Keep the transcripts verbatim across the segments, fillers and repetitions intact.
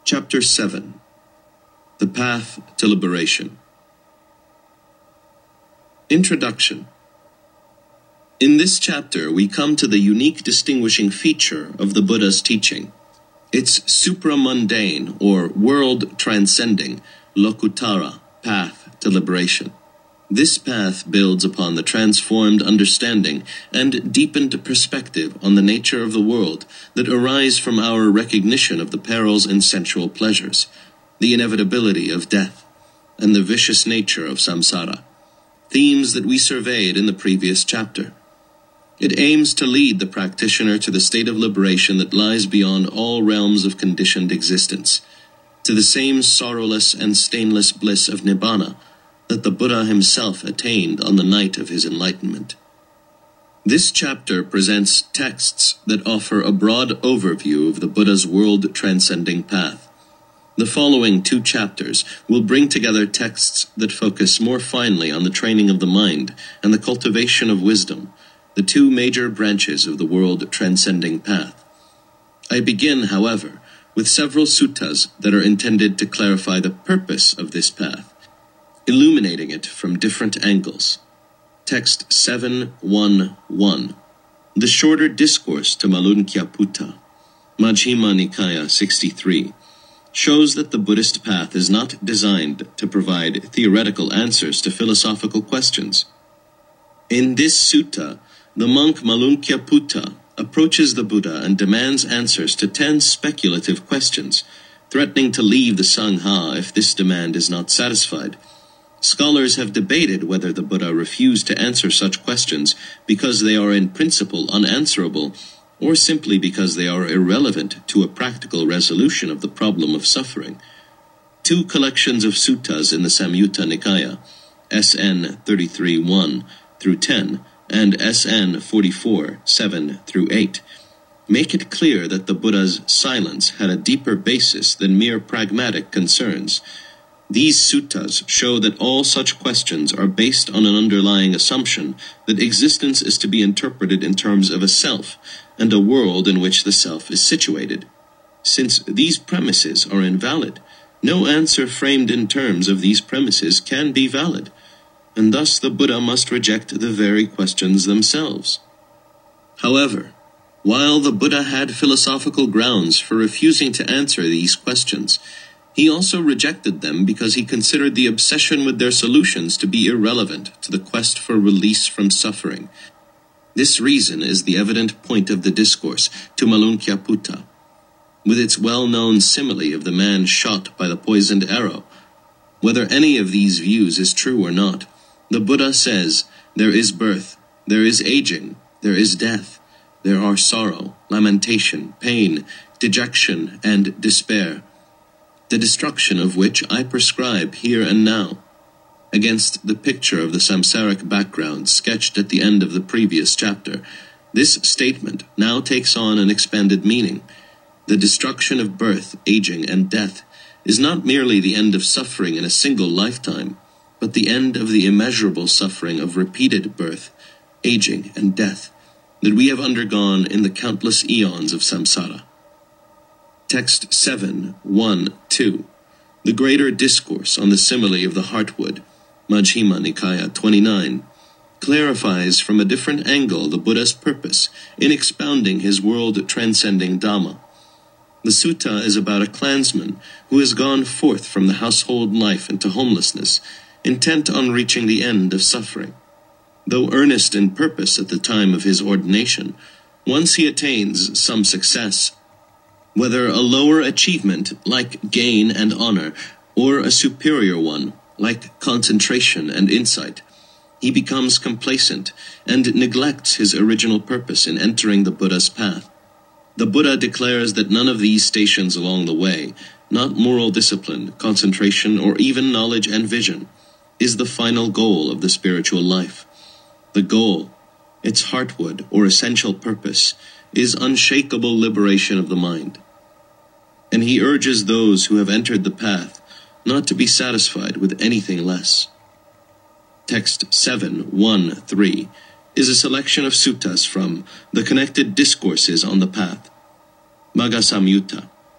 Chapter seven. The Path to Liberation. Introduction. In this chapter, we come to the unique distinguishing feature of the Buddha's teaching. Its supramundane, or world-transcending, Lokuttara, path to liberation. This path builds upon the transformed understanding and deepened perspective on the nature of the world that arise from our recognition of the perils and sensual pleasures, the inevitability of death, and the vicious nature of samsara, themes that we surveyed in the previous chapter. It aims to lead the practitioner to the state of liberation that lies beyond all realms of conditioned existence, to the same sorrowless and stainless bliss of Nibbana that the Buddha himself attained on the night of his enlightenment. This chapter presents texts that offer a broad overview of the Buddha's world-transcending path. The following two chapters will bring together texts that focus more finely on the training of the mind and the cultivation of wisdom, the two major branches of the world-transcending path. I begin, however, with several suttas that are intended to clarify the purpose of this path, illuminating it from different angles. Text seven one one. The shorter discourse to Malunkyaputta, Majjhima Nikaya sixty-three, shows that the Buddhist path is not designed to provide theoretical answers to philosophical questions. In this sutta, the monk Malunkyaputta approaches the Buddha and demands answers to ten speculative questions, threatening to leave the Sangha if this demand is not satisfied. Scholars have debated whether the Buddha refused to answer such questions because they are in principle unanswerable, or simply because they are irrelevant to a practical resolution of the problem of suffering. Two collections of suttas in the Samyutta Nikaya, S N thirty-three one through ten, and S N forty-four seven through eight, make it clear that the Buddha's silence had a deeper basis than mere pragmatic concerns. These suttas show that all such questions are based on an underlying assumption that existence is to be interpreted in terms of a self and a world in which the self is situated. Since these premises are invalid, no answer framed in terms of these premises can be valid, and thus the Buddha must reject the very questions themselves. However, while the Buddha had philosophical grounds for refusing to answer these questions, he also rejected them because he considered the obsession with their solutions to be irrelevant to the quest for release from suffering. This reason is the evident point of the discourse to Malunkyaputta, with its well-known simile of the man shot by the poisoned arrow. Whether any of these views is true or not, the Buddha says, there is birth, there is aging, there is death, there are sorrow, lamentation, pain, dejection, and despair, the destruction of which I prescribe here and now, against the picture of the samsaric background sketched at the end of the previous chapter. This statement now takes on an expanded meaning. The destruction of birth, aging, and death is not merely the end of suffering in a single lifetime, but the end of the immeasurable suffering of repeated birth, aging, and death that we have undergone in the countless eons of samsara. Text seven one two. The Greater Discourse on the Simile of the Heartwood, Majjhima Nikaya twenty-nine, clarifies from a different angle the Buddha's purpose in expounding his world-transcending Dhamma. The sutta is about a clansman who has gone forth from the household life into homelessness, intent on reaching the end of suffering. Though earnest in purpose at the time of his ordination, once he attains some success, whether a lower achievement like gain and honor, or a superior one like concentration and insight, he becomes complacent and neglects his original purpose in entering the Buddha's path. The Buddha declares that none of these stations along the way, not moral discipline, concentration, or even knowledge and vision, is the final goal of the spiritual life. The goal, its heartwood or essential purpose, is unshakable liberation of the mind. And he urges those who have entered the path not to be satisfied with anything less. Text seven one three is a selection of suttas from the Connected Discourses on the Path, Magga Samyutta.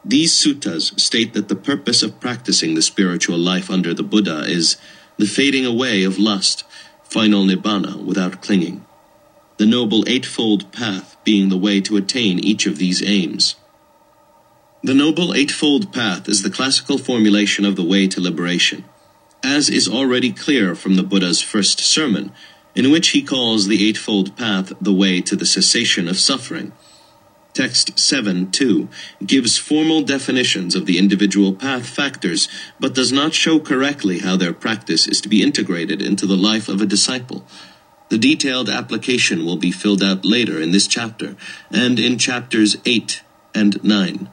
These suttas state that the purpose of practicing the spiritual life under the Buddha is the fading away of lust, final nibbana without clinging, the Noble Eightfold Path being the way to attain each of these aims. The Noble Eightfold Path is the classical formulation of the way to liberation, as is already clear from the Buddha's first sermon, in which he calls the Eightfold Path the way to the cessation of suffering. Text seven two gives formal definitions of the individual path factors, but does not show correctly how their practice is to be integrated into the life of a disciple. The detailed application will be filled out later in this chapter, and in chapters eight and nine.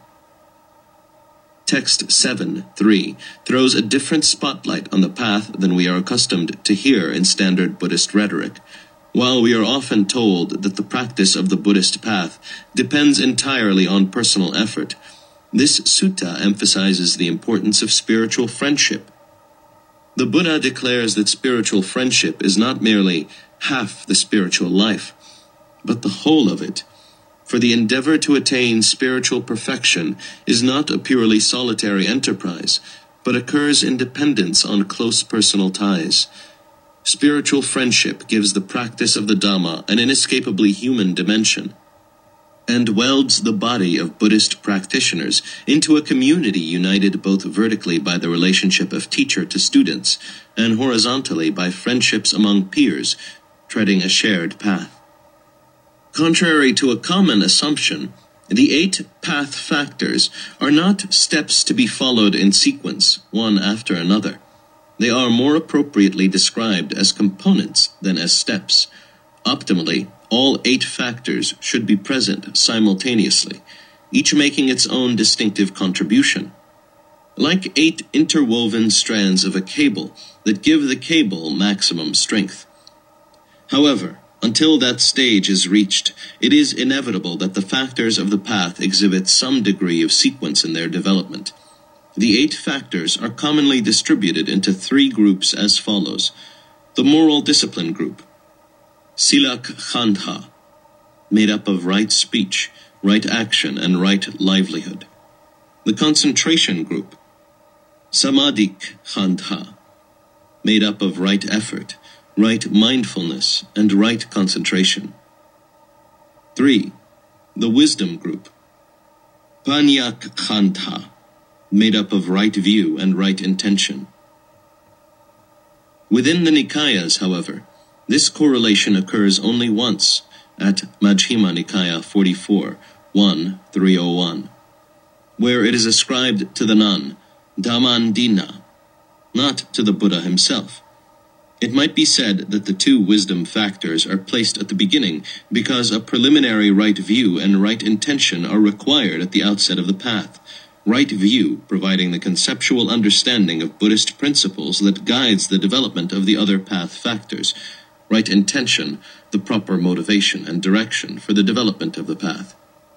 Text seven three throws a different spotlight on the path than we are accustomed to hear in standard Buddhist rhetoric. While we are often told that the practice of the Buddhist path depends entirely on personal effort, this sutta emphasizes the importance of spiritual friendship. The Buddha declares that spiritual friendship is not merely half the spiritual life, but the whole of it. For the endeavor to attain spiritual perfection is not a purely solitary enterprise, but occurs in dependence on close personal ties. Spiritual friendship gives the practice of the Dhamma an inescapably human dimension, and welds the body of Buddhist practitioners into a community united both vertically by the relationship of teacher to students, and horizontally by friendships among peers, treading a shared path. Contrary to a common assumption, the eight path factors are not steps to be followed in sequence, one after another. They are more appropriately described as components than as steps. Optimally, all eight factors should be present simultaneously, each making its own distinctive contribution. Like eight interwoven strands of a cable that give the cable maximum strength. However, until that stage is reached, it is inevitable that the factors of the path exhibit some degree of sequence in their development. The eight factors are commonly distributed into three groups as follows. The moral discipline group, Silak Khandha, made up of right speech, right action, and right livelihood. The concentration group, Samadhik Khandha, made up of right effort, right mindfulness, and right concentration. Three. The wisdom group, Panyak Khandha, made up of right view and right intention. Within the Nikayas, however, this correlation occurs only once, at Majjhima Nikaya forty-four, one three oh one, where it is ascribed to the nun, Dhammandina, not to the Buddha himself. It might be said that the two wisdom factors are placed at the beginning because a preliminary right view and right intention are required at the outset of the path. Right view providing the conceptual understanding of Buddhist principles that guides the development of the other path factors. Right intention, the proper motivation and direction for the development of the path.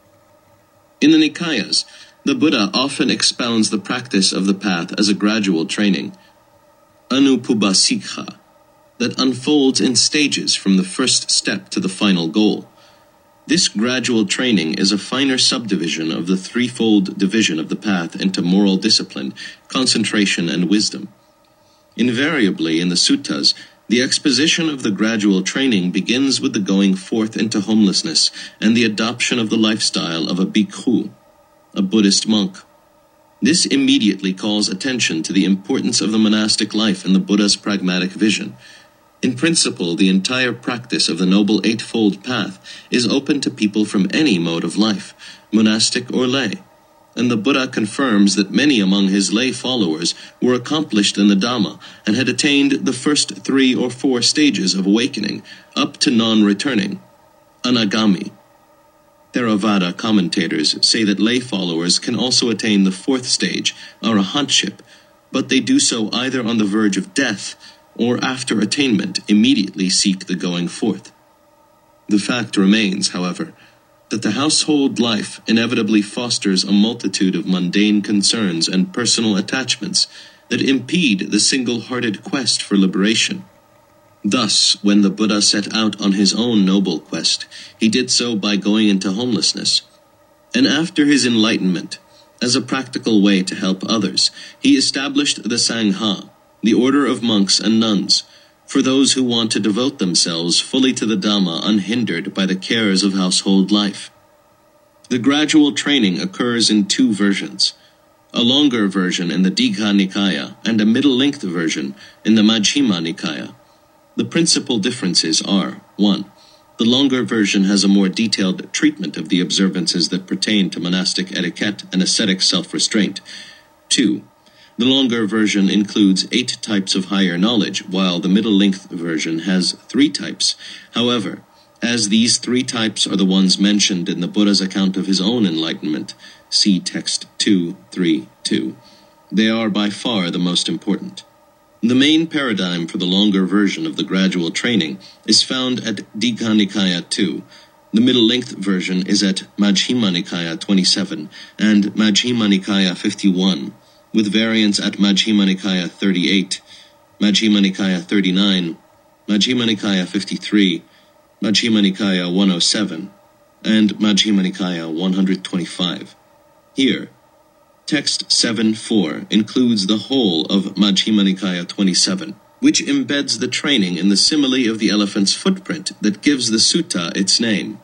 In the Nikayas, the Buddha often expounds the practice of the path as a gradual training, Anupubasikha, that unfolds in stages from the first step to the final goal. This gradual training is a finer subdivision of the threefold division of the path into moral discipline, concentration, and wisdom. Invariably in the suttas, the exposition of the gradual training begins with the going forth into homelessness and the adoption of the lifestyle of a bhikkhu, a Buddhist monk. This immediately calls attention to the importance of the monastic life in the Buddha's pragmatic vision. In principle, the entire practice of the Noble Eightfold Path is open to people from any mode of life, monastic or lay, and the Buddha confirms that many among his lay followers were accomplished in the Dhamma and had attained the first three or four stages of awakening, up to non-returning, anagami. Theravada commentators say that lay followers can also attain the fourth stage, arahantship, but they do so either on the verge of death or after attainment immediately seek the going forth. The fact remains, however, that the household life inevitably fosters a multitude of mundane concerns and personal attachments that impede the single-hearted quest for liberation. Thus, when the Buddha set out on his own noble quest, he did so by going into homelessness. And after his enlightenment, As a practical way to help others, he established the Sangha, the order of monks and nuns, for those who want to devote themselves fully to the Dhamma unhindered by the cares of household life. The gradual training occurs in two versions, a longer version in the Digha Nikaya and a middle-length version in the Majjhima Nikaya. The principal differences are, one, the longer version has a more detailed treatment of the observances that pertain to monastic etiquette and ascetic self-restraint. Two, the longer version includes eight types of higher knowledge, while the middle-length version has three types. However, as these three types are the ones mentioned in the Buddha's account of his own enlightenment, see text two thirty-two, they are by far the most important. The main paradigm for the longer version of the gradual training is found at Digha Nikaya two. The middle-length version is at Majjhima Nikaya twenty-seven and Majjhima Nikaya fifty-one, with variants at Majjhima Nikaya thirty-eight, Majjhima Nikaya thirty-nine, Majjhima Nikaya fifty-three, Majjhima Nikaya one oh seven, and Majjhima Nikaya one hundred twenty-five. Here, text seven four includes the whole of Majjhima Nikaya twenty-seven, which embeds the training in the simile of the elephant's footprint that gives the sutta its name.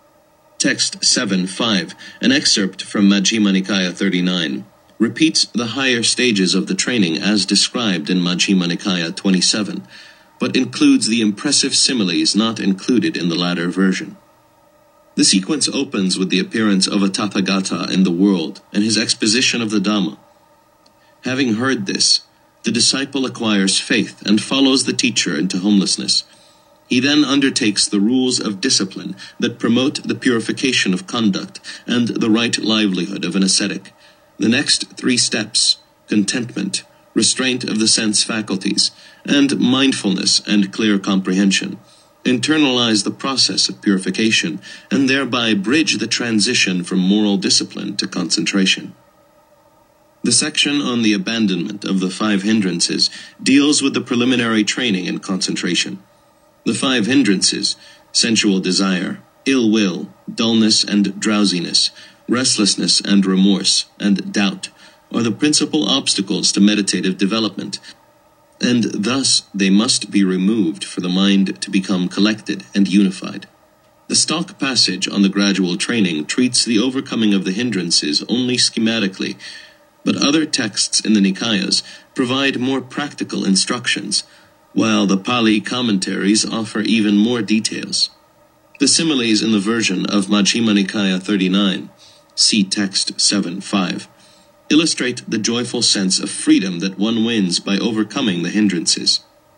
Text seven five, an excerpt from Majjhima Nikaya thirty-nine, repeats the higher stages of the training as described in Majjhima Nikaya twenty-seven, but includes the impressive similes not included in the latter version. The sequence opens with the appearance of a Tathagata in the world and his exposition of the Dhamma. Having heard this, the disciple acquires faith and follows the teacher into homelessness. He then undertakes the rules of discipline that promote the purification of conduct and the right livelihood of an ascetic. The next three steps, contentment, restraint of the sense faculties, and mindfulness and clear comprehension, internalize the process of purification and thereby bridge the transition from moral discipline to concentration. The section on the abandonment of the five hindrances deals with the preliminary training in concentration. The five hindrances, sensual desire, ill will, dullness and drowsiness, restlessness and remorse, and doubt, are the principal obstacles to meditative development, and thus they must be removed for the mind to become collected and unified. The stock passage on the gradual training treats the overcoming of the hindrances only schematically, but other texts in the Nikayas provide more practical instructions, while the Pali commentaries offer even more details. The similes in the version of Majjhima Nikaya thirty-nine, see text seven five, illustrate the joyful sense of freedom that one wins by overcoming the hindrances.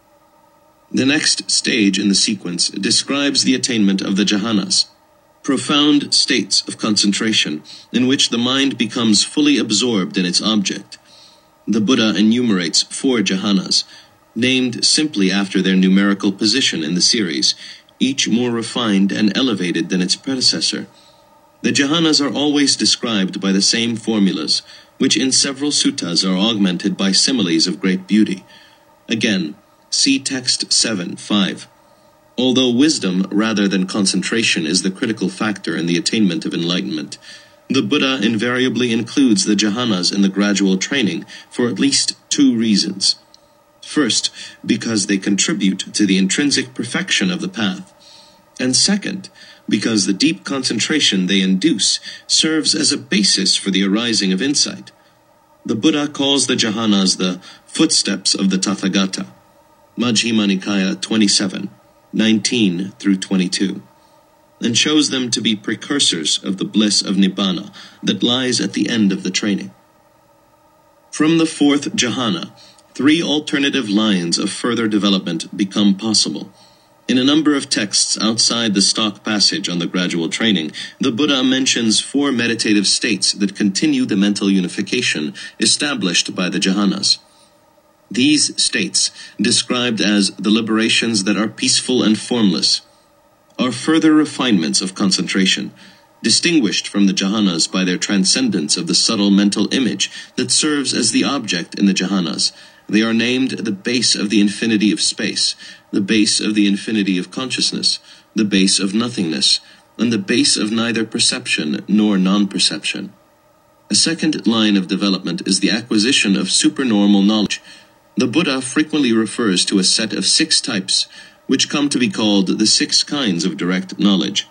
The next stage in the sequence describes the attainment of the jhanas, profound states of concentration in which the mind becomes fully absorbed in its object. The Buddha enumerates four jhanas, named simply after their numerical position in the series, each more refined and elevated than its predecessor. The jhanas are always described by the same formulas, which in several suttas are augmented by similes of great beauty. Again, see text seven five. Although wisdom rather than concentration is the critical factor in the attainment of enlightenment, the Buddha invariably includes the jhanas in the gradual training for at least two reasons. First, because they contribute to the intrinsic perfection of the path, and second, because the deep concentration they induce serves as a basis for the arising of insight. The Buddha calls the jhanas the footsteps of the Tathagata, Majjhima Nikaya twenty-seven, nineteen through twenty-two, and shows them to be precursors of the bliss of Nibbana that lies at the end of the training. From the fourth jhana, three alternative lines of further development become possible. In a number of texts outside the stock passage on the gradual training, the Buddha mentions four meditative states that continue the mental unification established by the jhanas. These states, described as the liberations that are peaceful and formless, are further refinements of concentration, distinguished from the jhanas by their transcendence of the subtle mental image that serves as the object in the jhanas. They are named the base of the infinity of space, the base of the infinity of consciousness, the base of nothingness, and the base of neither perception nor non-perception. A second line of development is the acquisition of supernormal knowledge. The Buddha frequently refers to a set of six types, which come to be called the six kinds of direct knowledge.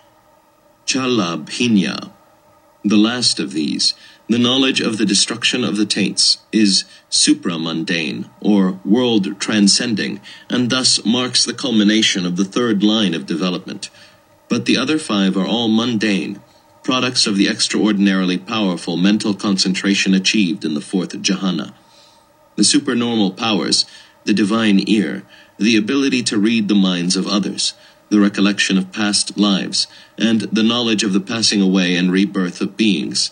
Chalabhinya. The last of these, the knowledge of the destruction of the taints, is supramundane, or world-transcending, and thus marks the culmination of the third line of development. But the other five are all mundane, products of the extraordinarily powerful mental concentration achieved in the fourth jhana. The supernormal powers, the divine ear, the ability to read the minds of others, the recollection of past lives, and the knowledge of the passing away and rebirth of beings.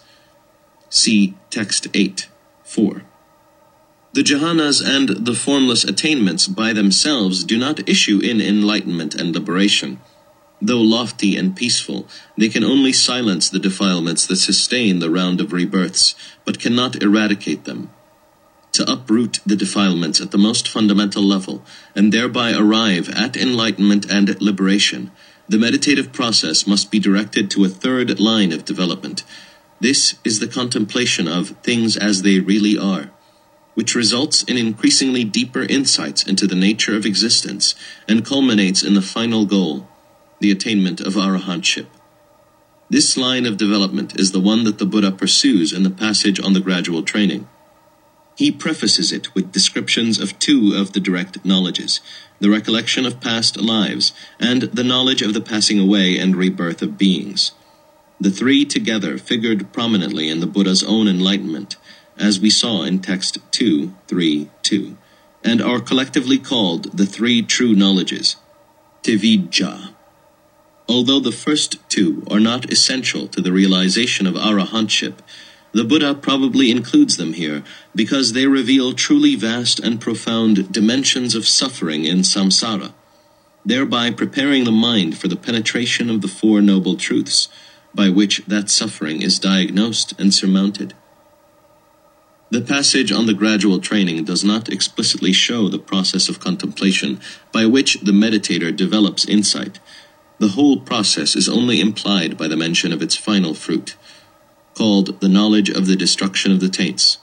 See text eight, four. The jhanas and the formless attainments by themselves do not issue in enlightenment and liberation. Though lofty and peaceful, they can only silence the defilements that sustain the round of rebirths, but cannot eradicate them. To uproot the defilements at the most fundamental level, and thereby arrive at enlightenment and liberation, the meditative process must be directed to a third line of development. This is the contemplation of things as they really are, which results in increasingly deeper insights into the nature of existence and culminates in the final goal, the attainment of arahantship. This line of development is the one that the Buddha pursues in the passage on the gradual training. He prefaces it with descriptions of two of the direct knowledges, the recollection of past lives, and the knowledge of the passing away and rebirth of beings. The three together figured prominently in the Buddha's own enlightenment, as we saw in text two three two, and are collectively called the three true knowledges, Tivijja. Although the first two are not essential to the realization of arahantship, the Buddha probably includes them here because they reveal truly vast and profound dimensions of suffering in samsara, thereby preparing the mind for the penetration of the Four Noble Truths, by which that suffering is diagnosed and surmounted. The passage on the gradual training does not explicitly show the process of contemplation by which the meditator develops insight. The whole process is only implied by the mention of its final fruit, called the knowledge of the destruction of the taints,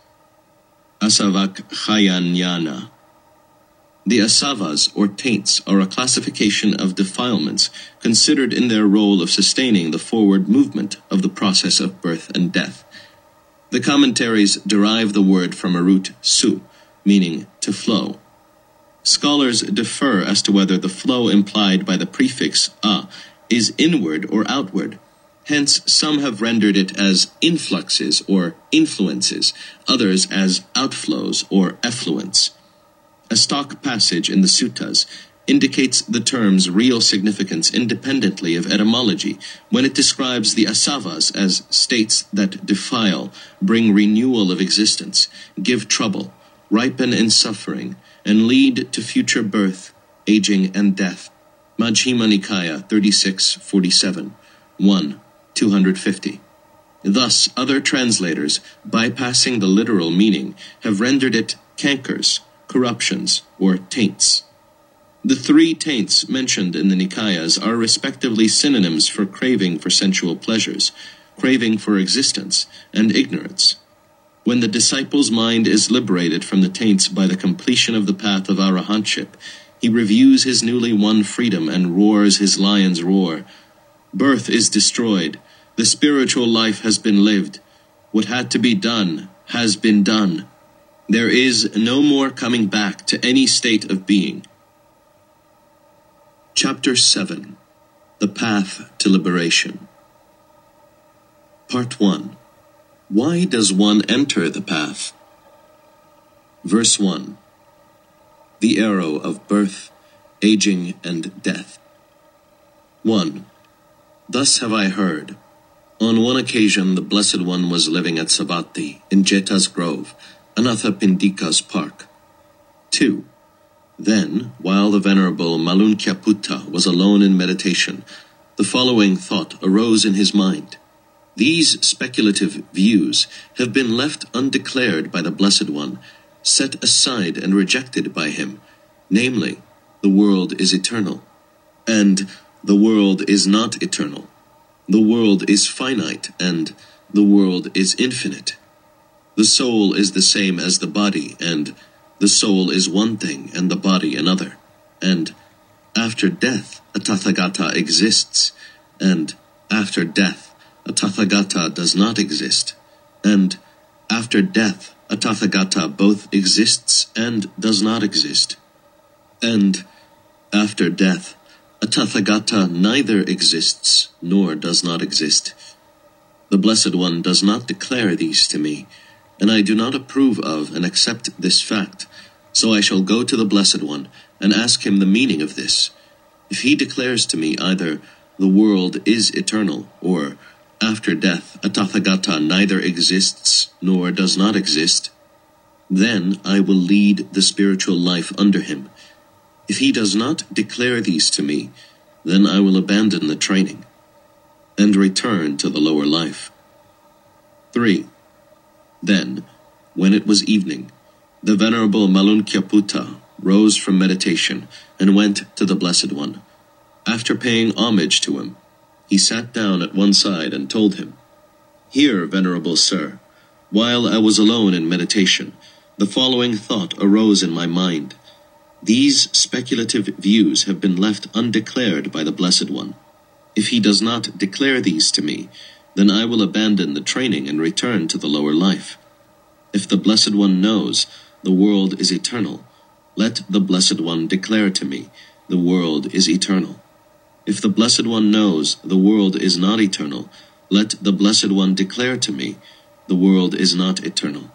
asavakkhayanyana. The asavas, or taints, are a classification of defilements considered in their role of sustaining the forward movement of the process of birth and death. The commentaries derive the word from a root su, meaning to flow. Scholars differ as to whether the flow implied by the prefix a is inward or outward. Hence, some have rendered it as influxes or influences, others as outflows or effluents. A stock passage in the suttas indicates the term's real significance independently of etymology when it describes the asavas as states that defile, bring renewal of existence, give trouble, ripen in suffering, and lead to future birth, aging, and death. Majjhima Nikaya thirty-six forty-seven, one. two hundred fifty. Thus, other translators, bypassing the literal meaning, have rendered it cankers, corruptions, or taints. The three taints mentioned in the Nikayas are respectively synonyms for craving for sensual pleasures, craving for existence, and ignorance. When the disciple's mind is liberated from the taints by the completion of the path of arahantship, he reviews his newly won freedom and roars his lion's roar. Birth is destroyed. The spiritual life has been lived. What had to be done has been done. There is no more coming back to any state of being. Chapter seven. The Path to Liberation. Part one. Why does one enter the path? Verse one. The arrow of birth, aging, and death. one. Thus have I heard. On one occasion the Blessed One was living at Savatthi, in Jeta's grove, Anathapindika's park. two. Then, while the Venerable Malunkyaputta was alone in meditation, the following thought arose in his mind. These speculative views have been left undeclared by the Blessed One, set aside and rejected by him, namely, the world is eternal, and the world is not eternal. The world is finite, and the world is infinite. the soul is the same as the body, and the soul is one thing and the body another, and after death a Tathagata exists, and after death a Tathagata does not exist, and after death a Tathagata both exists and does not exist, and after death a Tathagata neither exists nor does not exist. The Blessed One does not declare these to me, and I do not approve of and accept this fact, so I shall go to the Blessed One and ask him the meaning of this. If he declares to me either the world is eternal, or after death a Tathagata neither exists nor does not exist, then I will lead the spiritual life under him. If he does not declare these to me, then I will abandon the training and return to the lower life. three. Then, when it was evening, the Venerable Malunkyaputta rose from meditation and went to the Blessed One. After paying homage to him, he sat down at one side and told him, "Hear, Venerable Sir, while I was alone in meditation, the following thought arose in my mind. These speculative views have been left undeclared by the Blessed One. If he does not declare these to me, then I will abandon the training and return to the lower life. If the Blessed One knows the world is eternal, let the Blessed One declare to me the world is eternal. If the Blessed One knows the world is not eternal, let the Blessed One declare to me the world is not eternal.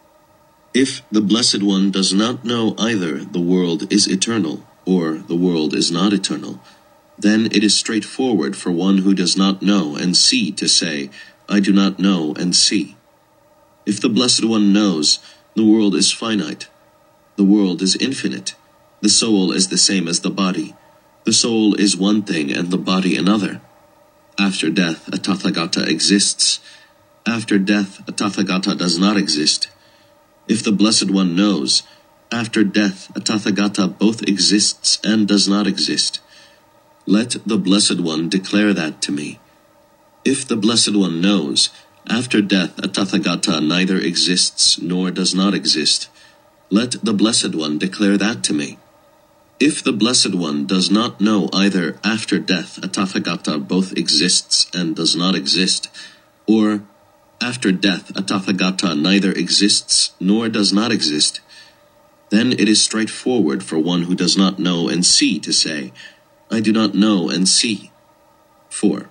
If the Blessed One does not know either the world is eternal or the world is not eternal, then it is straightforward for one who does not know and see to say, I do not know and see. If the Blessed One knows the world is finite, the world is infinite, the soul is the same as the body, the soul is one thing and the body another. After death a Tathagata exists, after death a Tathagata does not exist. If the Blessed One knows, after death a Tathagata both exists and does not exist, let the Blessed One declare that to me. If the Blessed One knows, after death a Tathagata neither exists nor does not exist, let the Blessed One declare that to me. If the Blessed One does not know either after death a Tathagata both exists and does not exist, or after death a Tathagata neither exists nor does not exist, then it is straightforward for one who does not know and see to say, I do not know and see. four.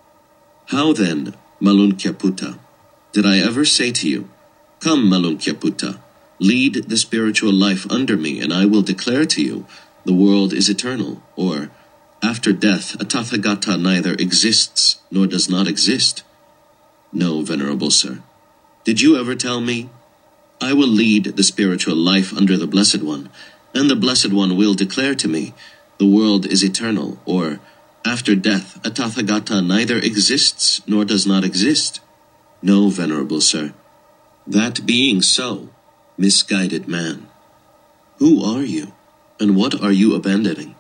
How then, Malunkyaputta, did I ever say to you, Come, Malunkyaputta, lead the spiritual life under me, and I will declare to you, the world is eternal, or, after death, a Tathagata neither exists nor does not exist? No, Venerable Sir. Did you ever tell me, I will lead the spiritual life under the Blessed One, and the Blessed One will declare to me, the world is eternal, or, after death, a Tathagata neither exists nor does not exist? No, Venerable Sir. That being so, misguided man, who are you, and what are you abandoning?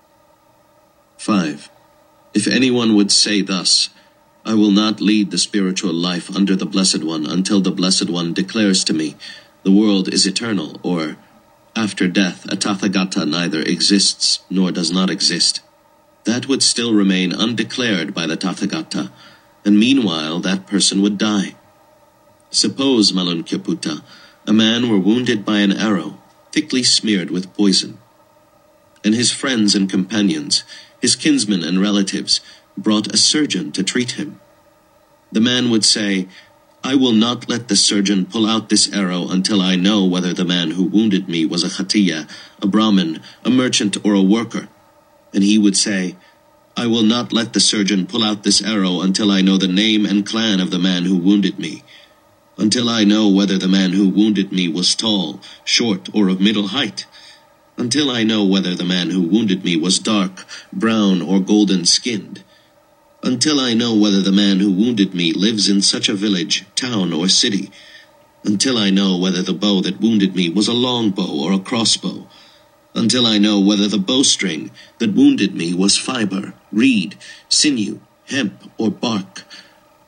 five. If anyone would say thus, I will not lead the spiritual life under the Blessed One until the Blessed One declares to me, the world is eternal, or, after death a Tathagata neither exists nor does not exist, that would still remain undeclared by the Tathagata, and meanwhile that person would die. Suppose, Malunkyaputta, a man were wounded by an arrow, thickly smeared with poison, and his friends and companions, his kinsmen and relatives, brought a surgeon to treat him. The man would say, I will not let the surgeon pull out this arrow until I know whether the man who wounded me was a Khattiya, a Brahmin, a merchant, or a worker. And he would say, I will not let the surgeon pull out this arrow until I know the name and clan of the man who wounded me, until I know whether the man who wounded me was tall, short, or of middle height, until I know whether the man who wounded me was dark, brown, or golden-skinned, until I know whether the man who wounded me lives in such a village, town, or city, until I know whether the bow that wounded me was a long bow or a crossbow, until I know whether the bowstring that wounded me was fiber, reed, sinew, hemp, or bark,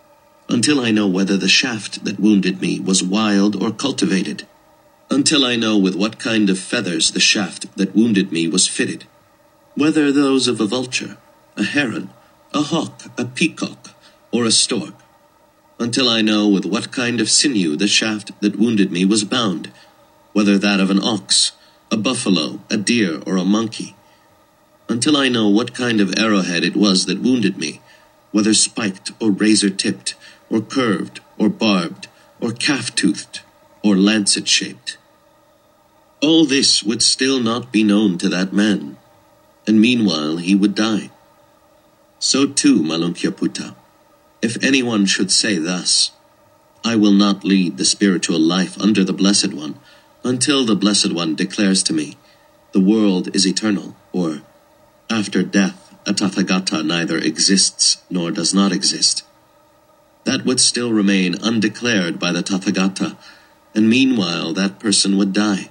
until I know whether the shaft that wounded me was wild or cultivated, until I know with what kind of feathers the shaft that wounded me was fitted, whether those of a vulture, a heron, a hawk, a peacock, or a stork, until I know with what kind of sinew the shaft that wounded me was bound, whether that of an ox, a buffalo, a deer, or a monkey, until I know what kind of arrowhead it was that wounded me, whether spiked or razor-tipped, or curved, or barbed, or calf-toothed, or lancet-shaped. All this would still not be known to that man, and meanwhile he would die. So too, Malunkyaputta, if anyone should say thus, I will not lead the spiritual life under the Blessed One, until the Blessed One declares to me, the world is eternal, or, after death, a Tathagata neither exists nor does not exist. That would still remain undeclared by the Tathagata, and meanwhile that person would die.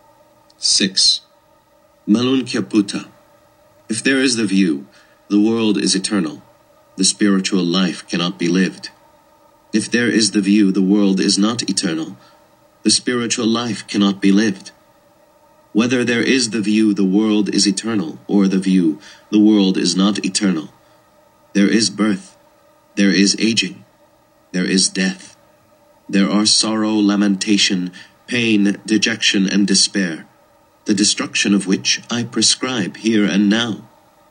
six. Malunkyaputta, if there is the view, the world is eternal, the spiritual life cannot be lived. If there is the view, the world is not eternal, the spiritual life cannot be lived. Whether there is the view, the world is eternal, or the view, the world is not eternal, there is birth, there is aging, there is death, there are sorrow, lamentation, pain, dejection, and despair, the destruction of which I prescribe here and now.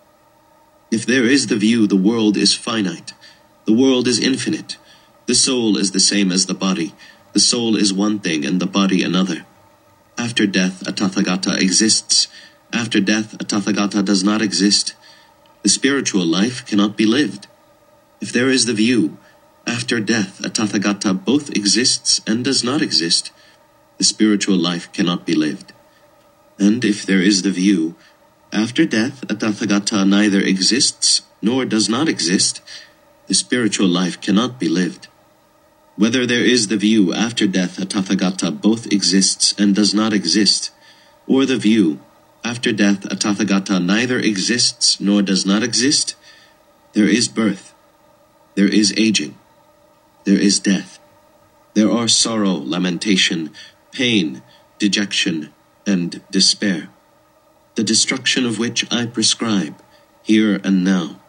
If there is the view, the world is finite, the world is infinite, the soul is the same as the body, the soul is one thing and the body another. After death, a Tathagata exists. After death, a Tathagata does not exist. The spiritual life cannot be lived. If there is the view, after death, a Tathagata both exists and does not exist. The spiritual life cannot be lived. And if there is the view, after death, a Tathagata neither exists nor does not exist, the spiritual life cannot be lived. Whether there is the view, after death, a Tathagata both exists and does not exist, or the view, after death, a Tathagata neither exists nor does not exist, there is birth, there is aging, there is death, there are sorrow, lamentation, pain, dejection, and despair, the destruction of which I prescribe, here and now.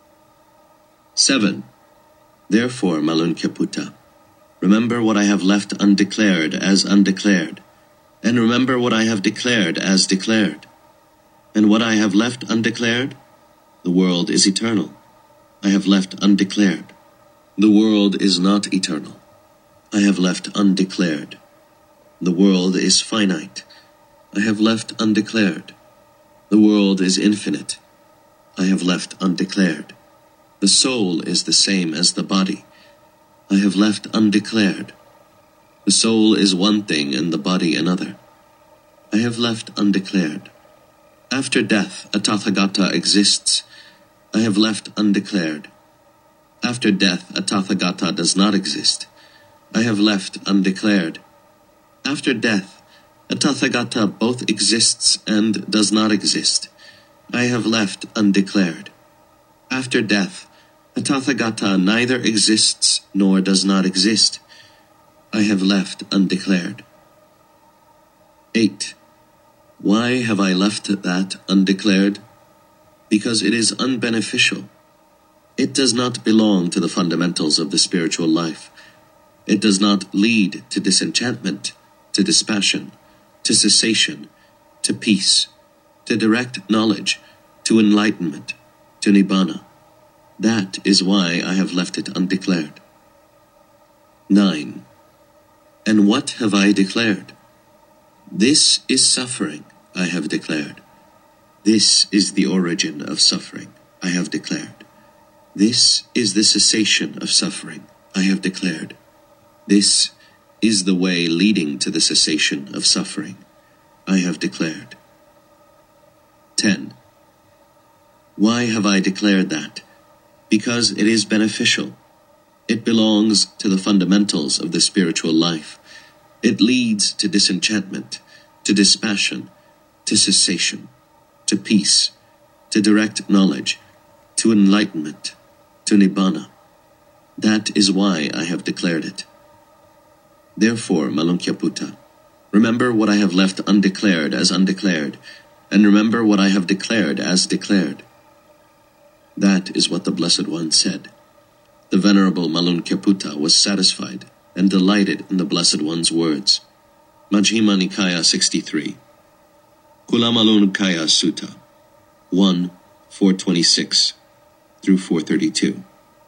seven. Therefore, Malunkyaputta, remember what I have left undeclared as undeclared, and remember what I have declared as declared. And what I have left undeclared? The world is eternal. I have left undeclared. The world is not eternal. I have left undeclared. The world is finite. I have left undeclared. The world is infinite. I have left undeclared. The soul is the same as the body. I have left undeclared. The soul is one thing and the body another. I have left undeclared. After death, a Tathagata exists. I have left undeclared. After death, a Tathagata does not exist. I have left undeclared. After death, a Tathagata both exists and does not exist. I have left undeclared. After death, a Tathagata neither exists nor does not exist. I have left undeclared. eight. Why have I left that undeclared? Because it is unbeneficial. It does not belong to the fundamentals of the spiritual life. It does not lead to disenchantment, to dispassion, to cessation, to peace, to direct knowledge, to enlightenment, to nibbana. That is why I have left it undeclared. nine. And what have I declared? This is suffering, I have declared. This is the origin of suffering, I have declared. This is the cessation of suffering, I have declared. This is the way leading to the cessation of suffering, I have declared. ten. Why have I declared that? Because it is beneficial. It belongs to the fundamentals of the spiritual life. It leads to disenchantment, to dispassion, to cessation, to peace, to direct knowledge, to enlightenment, to nibbana. That is why I have declared it. Therefore, Malunkyaputta, remember what I have left undeclared as undeclared, and remember what I have declared as declared. That is what the Blessed One said. The Venerable Malunkyaputta was satisfied and delighted in the Blessed One's words. Majjhima Nikaya sixty-three. Kulamalunakaya Sutta, one, four twenty-six through four thirty-two.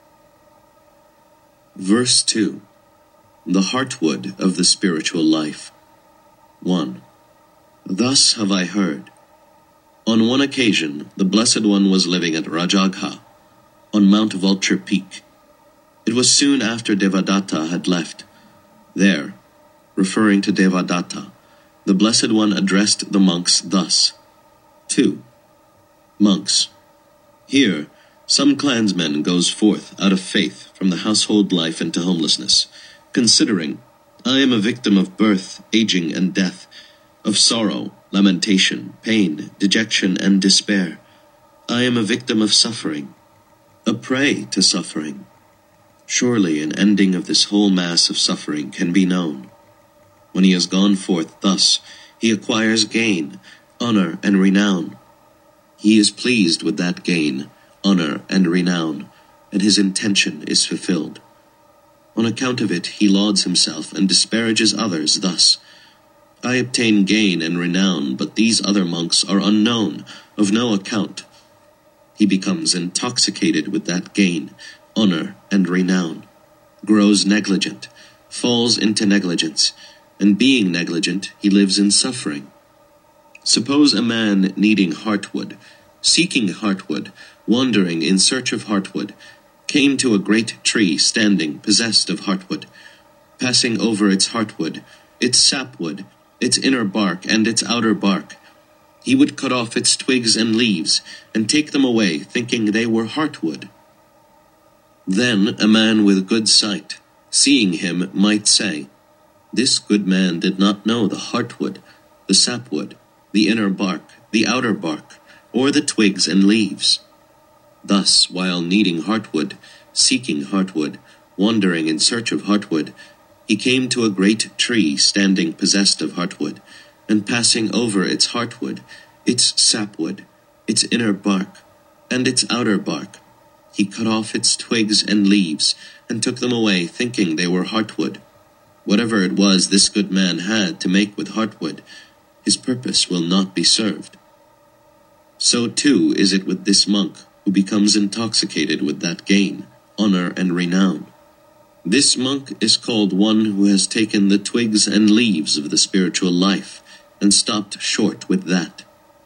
Verse two. The Heartwood of the Spiritual Life. one. Thus have I heard. On one occasion, the Blessed One was living at Rajagha, on Mount Vulture Peak. It was soon after Devadatta had left. There, referring to Devadatta, the Blessed One addressed the monks thus. two. Monks, here, some clansman goes forth out of faith from the household life into homelessness, considering, I am a victim of birth, aging, and death, of sorrow, lamentation, pain, dejection, and despair. I am a victim of suffering, a prey to suffering. Surely an ending of this whole mass of suffering can be known. When he has gone forth thus, he acquires gain, honor, and renown. He is pleased with that gain, honor, and renown, and his intention is fulfilled. On account of it, he lauds himself and disparages others thus. I obtain gain and renown, but these other monks are unknown, of no account. He becomes intoxicated with that gain, honor, and renown, grows negligent, falls into negligence, and being negligent, he lives in suffering. Suppose a man needing heartwood, seeking heartwood, wandering in search of heartwood, came to a great tree standing possessed of heartwood, passing over its heartwood, its sapwood, its inner bark, and its outer bark. He would cut off its twigs and leaves, and take them away, thinking they were heartwood. Then a man with good sight, seeing him, might say, This good man did not know the heartwood, the sapwood, the inner bark, the outer bark, or the twigs and leaves. Thus, while needing heartwood, seeking heartwood, wandering in search of heartwood, he came to a great tree standing possessed of heartwood, and passing over its heartwood, its sapwood, its inner bark, and its outer bark, he cut off its twigs and leaves, and took them away, thinking they were heartwood. Whatever it was this good man had to make with heartwood, his purpose will not be served. So too is it with this monk, who becomes intoxicated with that gain, honor, and renown. This monk is called one who has taken the twigs and leaves of the spiritual life, and stopped short with that.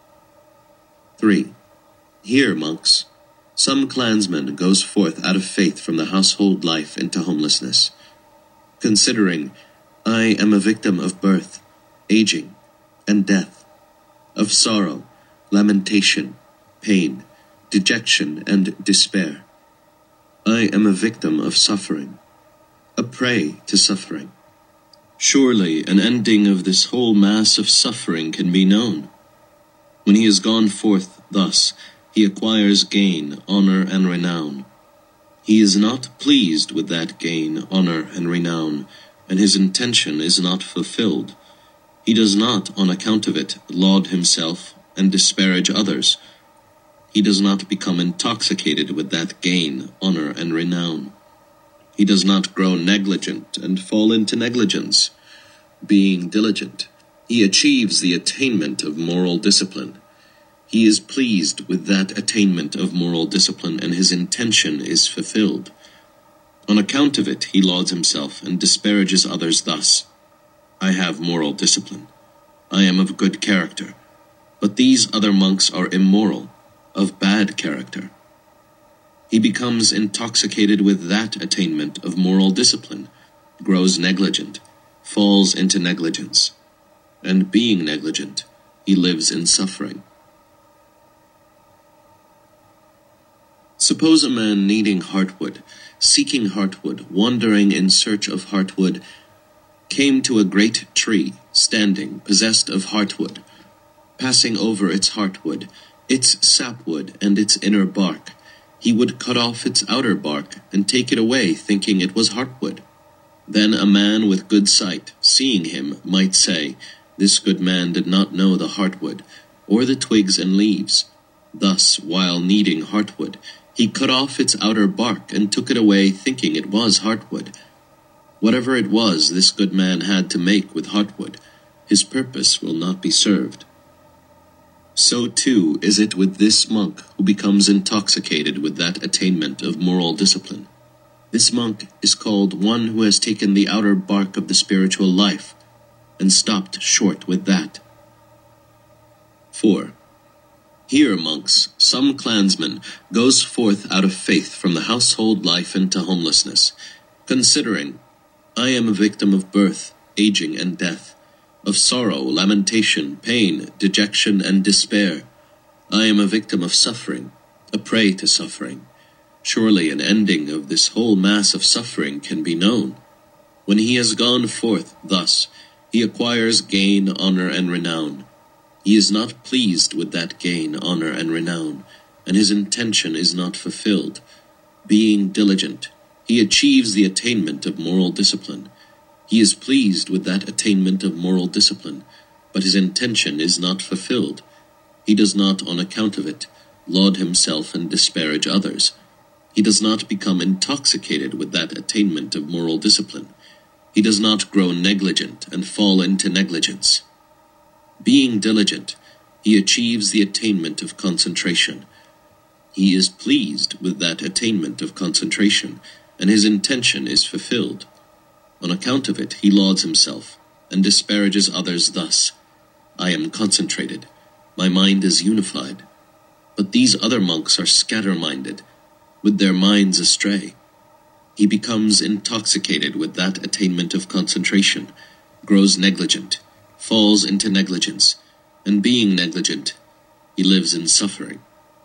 three. Here, monks, some clansman goes forth out of faith from the household life into homelessness, considering, I am a victim of birth, aging, and death, of sorrow, lamentation, pain, dejection, and despair. I am a victim of suffering, a prey to suffering. Surely an ending of this whole mass of suffering can be known. When he has gone forth thus, he acquires gain, honor, and renown. He is not pleased with that gain, honor, and renown, and his intention is not fulfilled. He does not, on account of it, laud himself and disparage others. He does not become intoxicated with that gain, honor, and renown. He does not grow negligent and fall into negligence. Being diligent, he achieves the attainment of moral discipline. He is pleased with that attainment of moral discipline, and his intention is fulfilled. On account of it, he lauds himself and disparages others thus. I have moral discipline. I am of good character. But these other monks are immoral, of bad character. He becomes intoxicated with that attainment of moral discipline, grows negligent, falls into negligence, and being negligent, he lives in suffering. Suppose a man needing heartwood, seeking heartwood, wandering in search of heartwood, came to a great tree, standing, possessed of heartwood, passing over its heartwood, its sapwood, and its inner bark. he would cut off its outer bark and take it away, thinking it was heartwood. Then a man with good sight, seeing him, might say, "This good man did not know the heartwood, or the twigs and leaves." Thus, while kneading heartwood, he cut off its outer bark and took it away, thinking it was heartwood. Whatever it was this good man had to make with heartwood, his purpose will not be served. So too is it with this monk who becomes intoxicated with that attainment of moral discipline. This monk is called one who has taken the outer bark of the spiritual life and stopped short with that. four. Here, monks, some clansman goes forth out of faith from the household life into homelessness, considering, "I am a victim of birth, aging, and death, of sorrow, lamentation, pain, dejection, and despair. I am a victim of suffering, a prey to suffering. Surely an ending of this whole mass of suffering can be known. When he has gone forth thus, he acquires gain, honor, and renown. He is not pleased with that gain, honor, and renown, and his intention is not fulfilled. Being diligent, he achieves the attainment of moral discipline. He is pleased with that attainment of moral discipline, but his intention is not fulfilled. He does not, on account of it, laud himself and disparage others. He does not become intoxicated with that attainment of moral discipline. He does not grow negligent and fall into negligence. Being diligent, he achieves the attainment of concentration. He is pleased with that attainment of concentration, and his intention is fulfilled. On account of it, he lauds himself and disparages others thus: "I am concentrated. My mind is unified." But these other monks are scatter-minded, with their minds astray. He becomes intoxicated with that attainment of concentration, grows negligent, falls into negligence, and being negligent, he lives in suffering.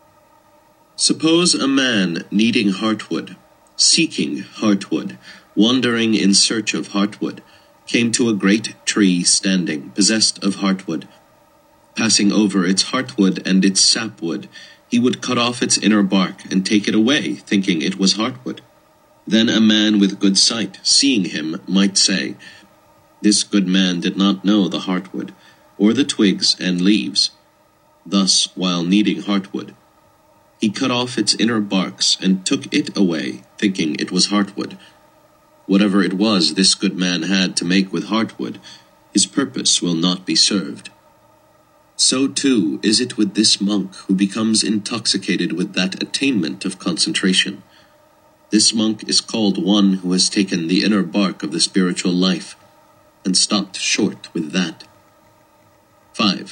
Suppose a man needing heartwood, seeking heartwood, wandering in search of heartwood, came to a great tree standing, possessed of heartwood. Passing over its heartwood and its sapwood, he would cut off its inner bark and take it away, thinking it was heartwood. Then a man with good sight, seeing him, might say, "This good man did not know the heartwood, or the twigs and leaves." Thus, while kneading heartwood, he cut off its inner barks and took it away, thinking it was heartwood. Whatever it was this good man had to make with heartwood, his purpose will not be served. So too is it with this monk who becomes intoxicated with that attainment of concentration. This monk is called one who has taken the inner bark of the spiritual life and stopped short with that. five.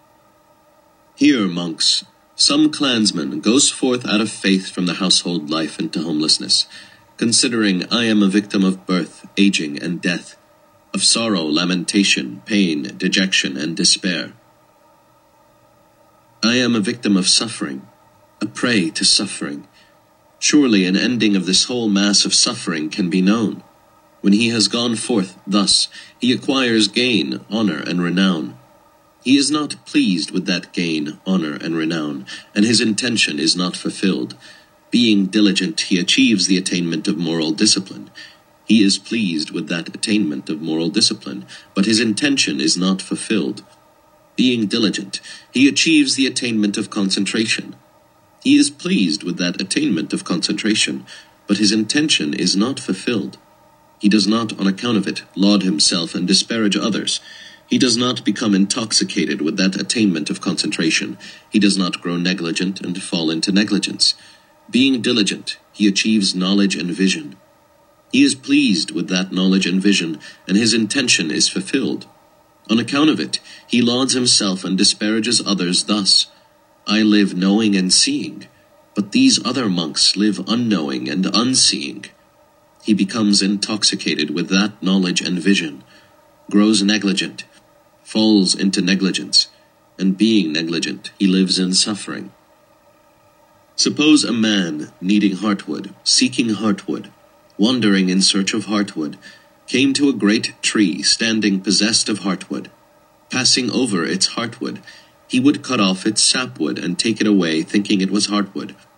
Here, monks, some clansman goes forth out of faith from the household life into homelessness, considering, "I am a victim of birth, aging, and death, of sorrow, lamentation, pain, dejection, and despair. I am a victim of suffering, a prey to suffering. Surely an ending of this whole mass of suffering can be known. When he has gone forth thus, he acquires gain, honor, and renown. He is not pleased with that gain, honor, and renown, and his intention is not fulfilled. Being diligent, he achieves the attainment of moral discipline. He is pleased with that attainment of moral discipline, but his intention is not fulfilled. Being diligent, he achieves the attainment of concentration. He is pleased with that attainment of concentration, but his intention is not fulfilled. He does not, on account of it, laud himself and disparage others. He does not become intoxicated with that attainment of concentration. He does not grow negligent and fall into negligence. Being diligent, he achieves knowledge and vision. He is pleased with that knowledge and vision, and his intention is fulfilled. On account of it, he lauds himself and disparages others thus: "I live knowing and seeing, but these other monks live unknowing and unseeing." He becomes intoxicated with that knowledge and vision, grows negligent, falls into negligence, and being negligent, he lives in suffering. Suppose a man needing heartwood, seeking heartwood, wandering in search of heartwood, came to a great tree standing possessed of heartwood. Passing over its heartwood, he would cut off its sapwood and take it away, thinking it was heartwood.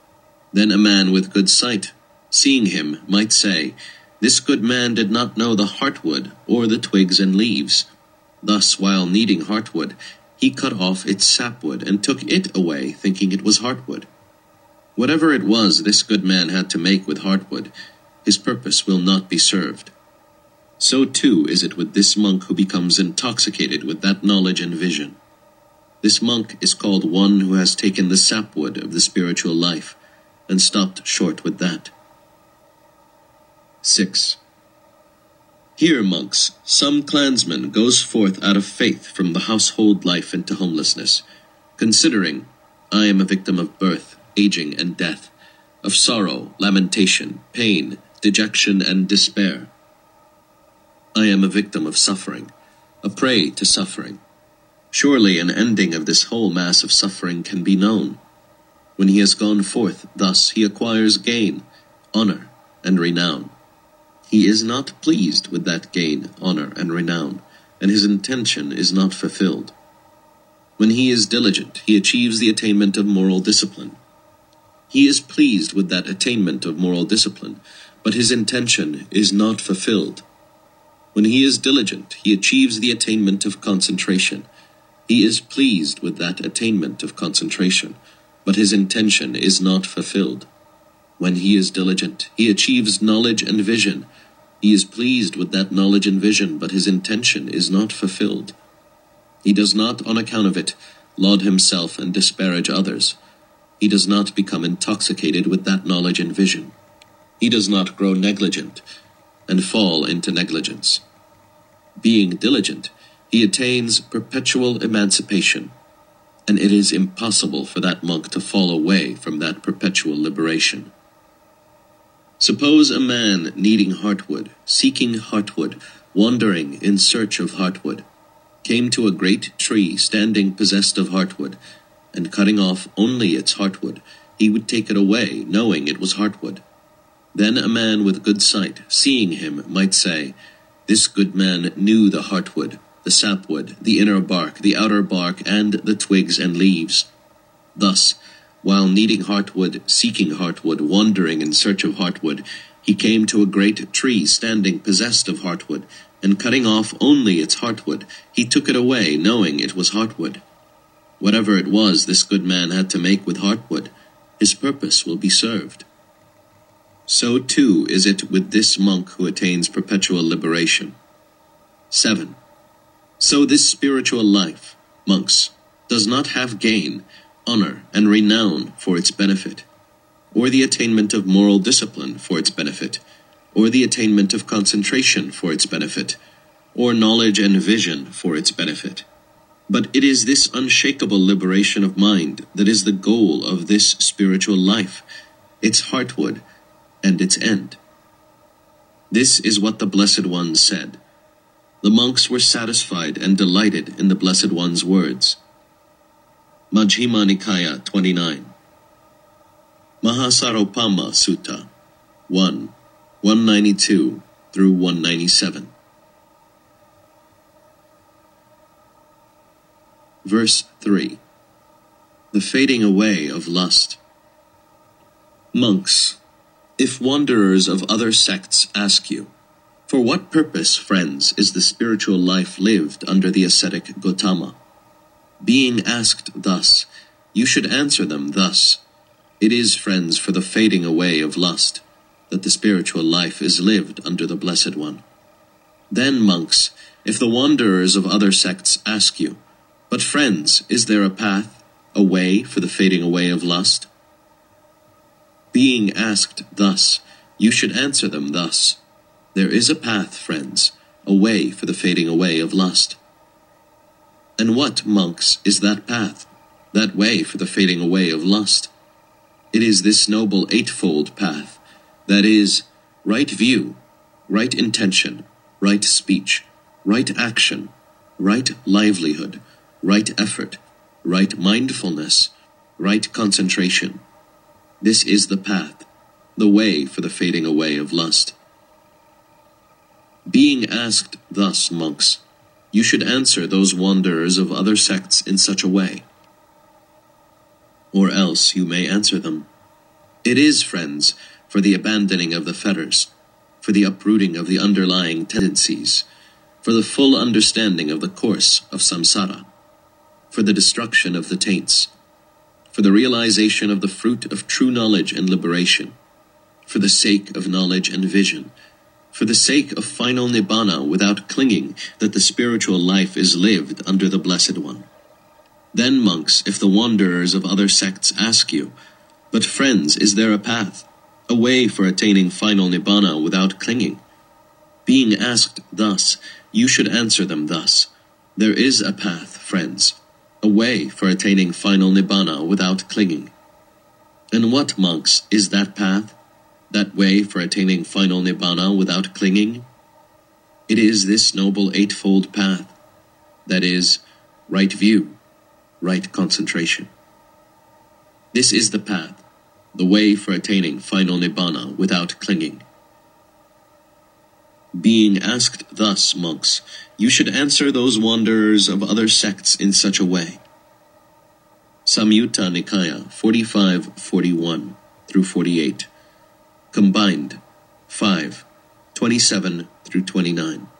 Then a man with good sight, seeing him, might say, "This good man did not know the heartwood or the twigs and leaves. Thus, while kneading heartwood, he cut off its sapwood and took it away, thinking it was heartwood." Whatever it was this good man had to make with heartwood, his purpose will not be served. So too is it with this monk who becomes intoxicated with that knowledge and vision. This monk is called one who has taken the sapwood of the spiritual life and stopped short with that. six. Here, monks, some clansman goes forth out of faith from the household life into homelessness, considering, "I am a victim of birth, aging, and death, of sorrow, lamentation, pain, dejection, and despair. I am a victim of suffering, a prey to suffering. Surely an ending of this whole mass of suffering can be known. When he has gone forth thus, he acquires gain, honor, and renown. He is not pleased with that gain, honor, and renown, and his intention is not fulfilled. When he is diligent, he achieves the attainment of moral discipline. He is pleased with that attainment of moral discipline, but his intention is not fulfilled. When he is diligent, he achieves the attainment of concentration. He is pleased with that attainment of concentration, but his intention is not fulfilled. When he is diligent, he achieves knowledge and vision. He is pleased with that knowledge and vision, but his intention is not fulfilled. He does not, on account of it, laud himself and disparage others. He does not become intoxicated with that knowledge and vision. He does not grow negligent and fall into negligence. Being diligent, he attains perpetual emancipation, and it is impossible for that monk to fall away from that perpetual liberation. Suppose a man needing heartwood, seeking heartwood, wandering in search of heartwood, came to a great tree standing possessed of heartwood, and cutting off only its heartwood, he would take it away, knowing it was heartwood. Then a man with good sight, seeing him, might say, "This good man knew the heartwood, the sapwood, the inner bark, the outer bark, and the twigs and leaves." Thus, while needing heartwood, seeking heartwood, wandering in search of heartwood, he came to a great tree standing possessed of heartwood, and cutting off only its heartwood, he took it away, knowing it was heartwood. Whatever it was this good man had to make with heartwood, his purpose will be served. So too is it with this monk who attains perpetual liberation. seven. So this spiritual life, monks, does not have gain, honor, and renown for its benefit, or the attainment of moral discipline for its benefit, or the attainment of concentration for its benefit, or knowledge and vision for its benefit. But it is this unshakable liberation of mind that is the goal of this spiritual life, its heartwood, and its end. This is what the Blessed One said. The monks were satisfied and delighted in the Blessed One's words. Majjhima Nikaya twenty-nine. Mahasaropama Sutta one, one ninety-two through one ninety-seven. Verse three. The fading away of lust. Monks, if wanderers of other sects ask you, "For what purpose, friends, is the spiritual life lived under the ascetic Gautama?" Being asked thus, you should answer them thus: "It is, friends, for the fading away of lust, that the spiritual life is lived under the Blessed One." Then, monks, if the wanderers of other sects ask you, "But friends, is there a path, a way for the fading away of lust?" Being asked thus, you should answer them thus: "There is a path, friends, a way for the fading away of lust." And what, monks, is that path, that way for the fading away of lust? It is this noble eightfold path, that is, right view, right intention, right speech, right action, right livelihood, right effort, right mindfulness, right concentration. This is the path, the way for the fading away of lust. Being asked thus, monks, you should answer those wanderers of other sects in such a way. Or else you may answer them: It is, friends, for the abandoning of the fetters, for the uprooting of the underlying tendencies, for the full understanding of the course of samsara, for the destruction of the taints, for the realization of the fruit of true knowledge and liberation, for the sake of knowledge and vision, for the sake of final nibbana without clinging that the spiritual life is lived under the Blessed One. Then, monks, if the wanderers of other sects ask you, "But friends, is there a path, a way for attaining final nibbana without clinging?" Being asked thus, you should answer them thus: there is a path, friends, a way for attaining final nibbana without clinging. And what, monks, is that path, that way for attaining final nibbana without clinging? It is this noble eightfold path, that is, right view, right concentration. This is the path, the way for attaining final nibbana without clinging. Being asked thus, monks, you should answer those wanderers of other sects in such a way. Samyutta Nikaya forty-five forty-one through forty-eight. Combined five twenty-seven through twenty-nine.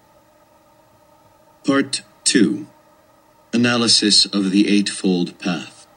Part two. Analysis of the Eightfold Path.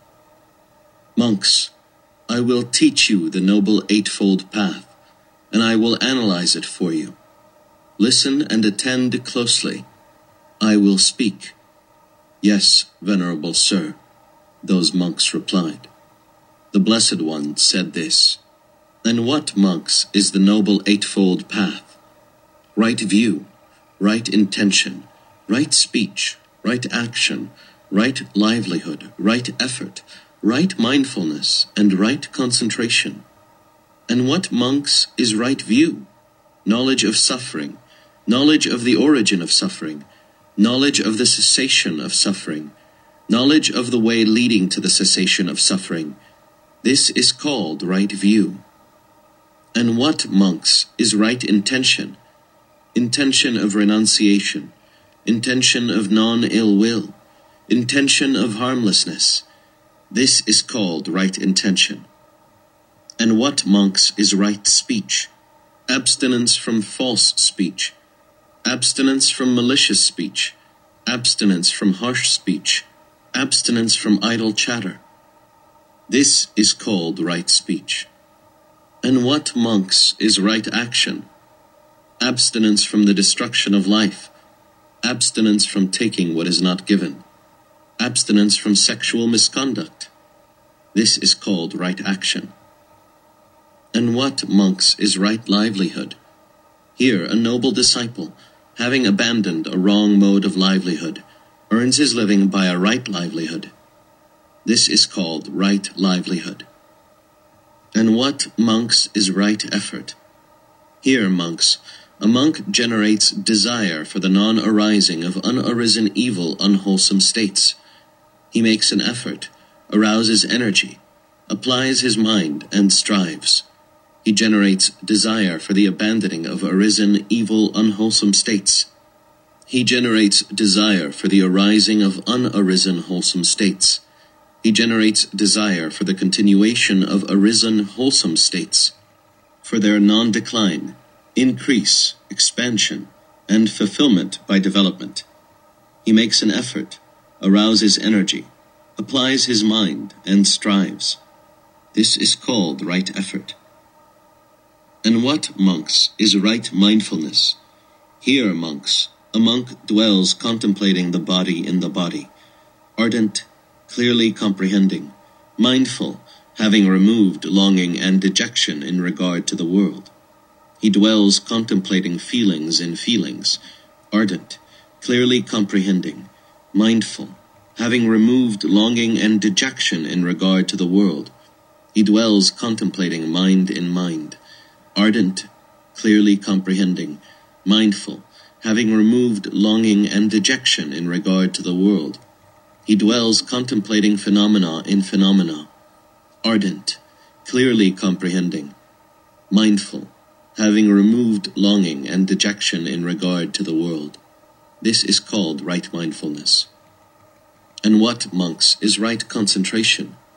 Monks, I will teach you the Noble Eightfold Path, and I will analyze it for you. Listen and attend closely. I will speak. Yes, Venerable Sir, those monks replied. The Blessed One said this: And what, monks, is the Noble Eightfold Path? Right view, right intention, right speech, right action, right livelihood, right effort, right mindfulness, and right concentration. And what, monks, is right view? Knowledge of suffering, knowledge of the origin of suffering, knowledge of the cessation of suffering, knowledge of the way leading to the cessation of suffering. This is called right view. And what, monks, is right intention? Intention of renunciation, intention of non-ill will, intention of harmlessness. This is called right intention. And what, monks, is right speech? Abstinence from false speech, abstinence from malicious speech, abstinence from harsh speech, abstinence from idle chatter. This is called right speech. And what, monks, is right action? Abstinence from the destruction of life, abstinence from taking what is not given, abstinence from sexual misconduct. This is called right action. And what, monks, is right livelihood? Here a noble disciple, having abandoned a wrong mode of livelihood, earns his living by a right livelihood. This is called right livelihood. And what, monks, is right effort? Here, monks, a monk generates desire for the non-arising of unarisen evil, unwholesome states. He makes an effort, arouses energy, applies his mind, and strives. He generates desire for the abandoning of arisen evil, unwholesome states. He generates desire for the arising of unarisen wholesome states. He generates desire for the continuation of arisen wholesome states, for their non-decline, increase, expansion, and fulfillment by development. He makes an effort, arouses energy, applies his mind, and strives. This is called right effort. And what, monks, is right mindfulness? Here, monks, a monk dwells contemplating the body in the body, ardent, clearly comprehending, mindful, having removed longing and dejection in regard to the world. He dwells contemplating feelings in feelings, ardent, clearly comprehending, mindful, having removed longing and dejection in regard to the world. He dwells contemplating mind in mind, ardent, clearly comprehending, mindful, having removed longing and dejection in regard to the world. He dwells contemplating phenomena in phenomena, ardent, clearly comprehending, mindful, having removed longing and dejection in regard to the world. This is called right mindfulness. And what, monks, is right concentration?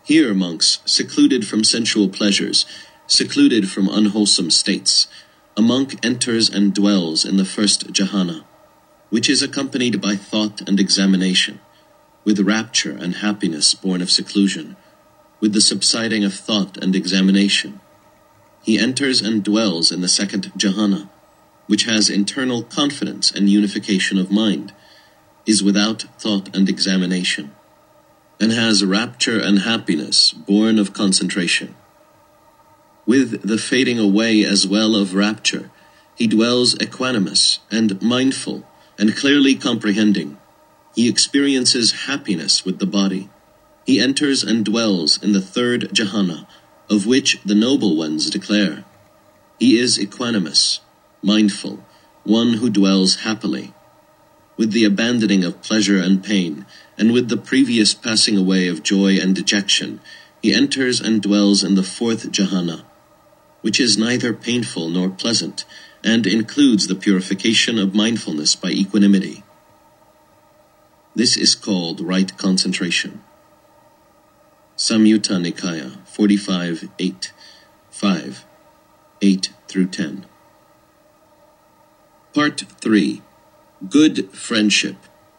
Here, monks, secluded from sensual pleasures, secluded from unwholesome states, a monk enters and dwells in the first jhana, which is accompanied by thought and examination, with rapture and happiness born of seclusion, with the subsiding of thought and examination. He enters and dwells in the second jhana, which has internal confidence and unification of mind, is without thought and examination, and has rapture and happiness born of concentration. With the fading away as well of rapture, he dwells equanimous and mindful and clearly comprehending. He experiences happiness with the body. He enters and dwells in the third jhana, of which the noble ones declare. He is equanimous, mindful, one who dwells happily. With the abandoning of pleasure and pain, and with the previous passing away of joy and dejection, he enters and dwells in the fourth jhana, which is neither painful nor pleasant, and includes the purification of mindfulness by equanimity. This is called right concentration. Samyutta Nikaya, forty-five eight, five, eight through ten. Part three. Good Friendship.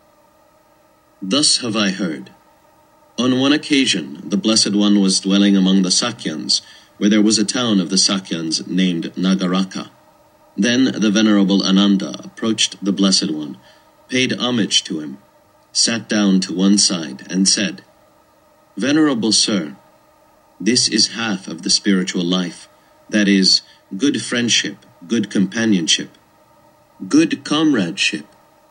Thus have I heard. On one occasion, the Blessed One was dwelling among the Sakyans, where there was a town of the Sakyans named Nagaraka. Then the Venerable Ananda approached the Blessed One, paid homage to him, sat down to one side, and said, Venerable Sir, this is half of the spiritual life, that is, good friendship, good companionship, good comradeship.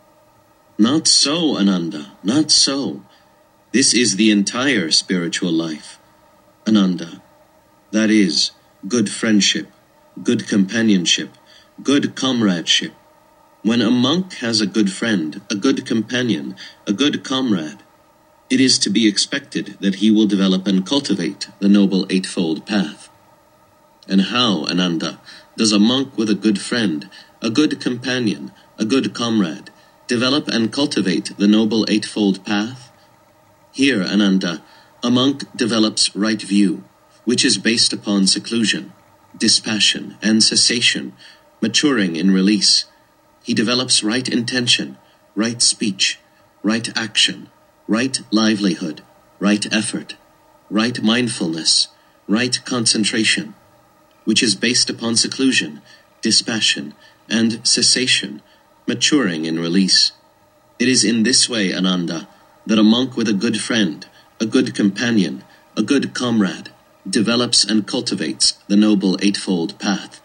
Not so, Ananda, not so. This is the entire spiritual life. Ananda, that is, good friendship, good companionship, good comradeship. When a monk has a good friend, a good companion, a good comrade, it is to be expected that he will develop and cultivate the Noble Eightfold Path. And how, Ananda, does a monk with a good friend, a good companion, a good comrade, develop and cultivate the Noble Eightfold Path? Here, Ananda, a monk develops right view, which is based upon seclusion, dispassion, and cessation, maturing in release. He develops right intention, right speech, right action, right livelihood, right effort, right mindfulness, right concentration, which is based upon seclusion, dispassion, and cessation, maturing in release. It is in this way, Ananda, that a monk with a good friend, a good companion, a good comrade, develops and cultivates the Noble Eightfold Path.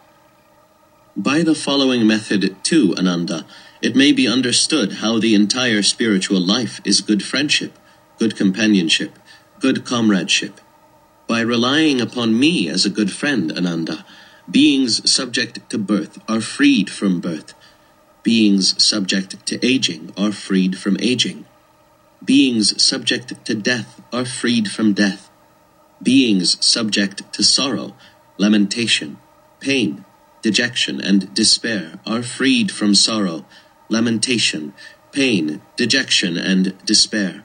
By the following method, too, Ananda, it may be understood how the entire spiritual life is good friendship, good companionship, good comradeship. By relying upon me as a good friend, Ananda, beings subject to birth are freed from birth. Beings subject to aging are freed from aging. Beings subject to death are freed from death. Beings subject to sorrow, lamentation, pain, dejection, and despair are freed from sorrow, lamentation, pain, dejection, and despair.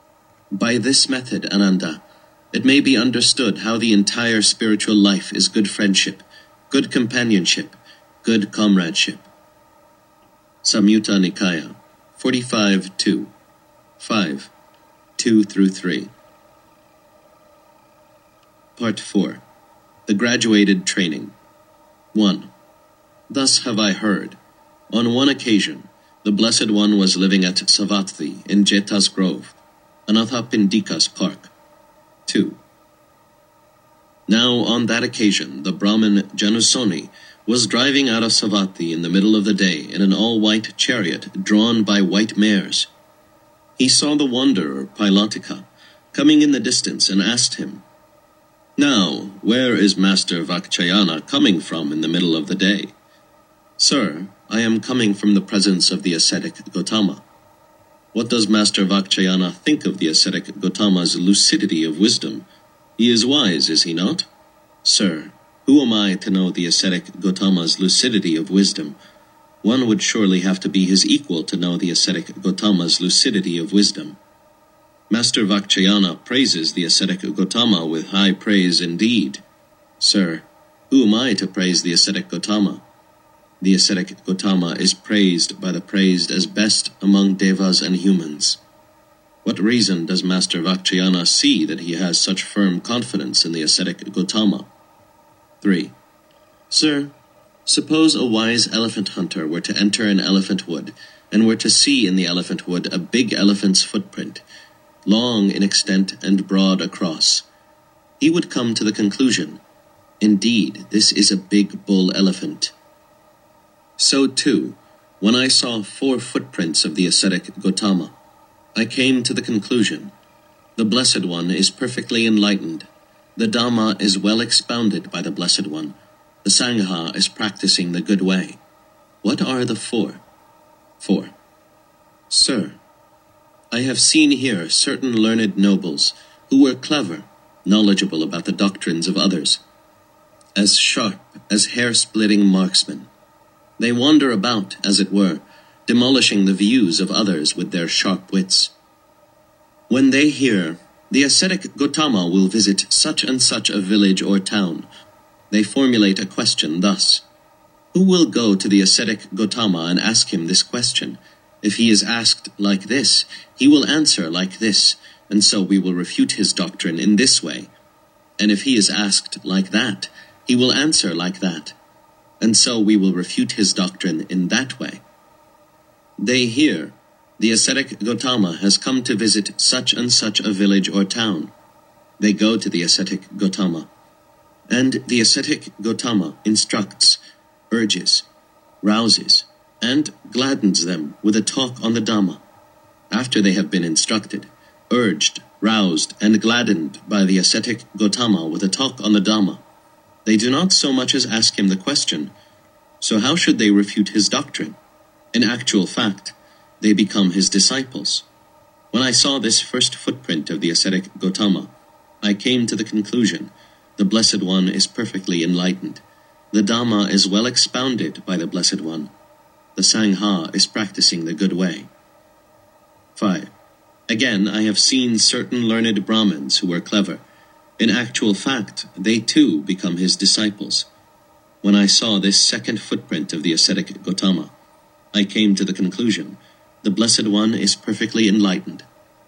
By this method, Ananda, it may be understood how the entire spiritual life is good friendship, good companionship, good comradeship. Samyutta Nikaya, forty-five two, five, two through three. Part four. The Graduated Training. one. Thus have I heard. On one occasion, the Blessed One was living at Savatthi in Jeta's Grove, Anathapindika's park. two. Now on that occasion, the Brahmin Janusoni was driving out of Savatthi in the middle of the day in an all-white chariot drawn by white mares. He saw the wanderer, Pailatika, coming in the distance and asked him, Now, where is Master Vakchayana coming from in the middle of the day? Sir, I am coming from the presence of the ascetic Gotama. What does Master Vakchayana think of the ascetic Gotama's lucidity of wisdom? He is wise, is he not? Sir, who am I to know the ascetic Gotama's lucidity of wisdom? One would surely have to be his equal to know the ascetic Gotama's lucidity of wisdom. Master Vakchayana praises the ascetic Gotama with high praise indeed. Sir, who am I to praise the ascetic Gotama? The ascetic Gotama is praised by the praised as best among devas and humans. What reason does Master Vakchayana see that he has such firm confidence in the ascetic Gotama? three. Sir, suppose a wise elephant hunter were to enter an elephant wood, and were to see in the elephant wood a big elephant's footprint, long in extent and broad across. He would come to the conclusion, indeed, this is a big bull elephant. So too, when I saw four footprints of the ascetic Gotama, I came to the conclusion, the Blessed One is perfectly enlightened, the Dhamma is well expounded by the Blessed One, the Sangha is practicing the good way. What are the four? four. Sir, I have seen here certain learned nobles who were clever, knowledgeable about the doctrines of others, as sharp as hair-splitting marksmen. They wander about, as it were, demolishing the views of others with their sharp wits. When they hear, the ascetic Gotama will visit such and such a village or town, they formulate a question thus, who will go to the ascetic Gotama and ask him this question? If he is asked like this, he will answer like this, and so we will refute his doctrine in this way. And if he is asked like that, he will answer like that, and so we will refute his doctrine in that way. They hear, the ascetic Gotama has come to visit such and such a village or town. They go to the ascetic Gotama, and the ascetic Gotama instructs, urges, rouses, and gladdens them with a talk on the Dhamma. After they have been instructed, urged, roused, and gladdened by the ascetic Gotama with a talk on the Dhamma, they do not so much as ask him the question, so how should they refute his doctrine? In actual fact, they become his disciples. When I saw this first footprint of the ascetic Gotama, I came to the conclusion, the Blessed One is perfectly enlightened. The Dhamma is well expounded by the Blessed One. The Sangha is practicing the good way. five. Again, I have seen certain learned Brahmins who were clever. In actual fact, they too become his disciples. When I saw this second footprint of the ascetic Gotama, I came to the conclusion, the Blessed One is perfectly enlightened.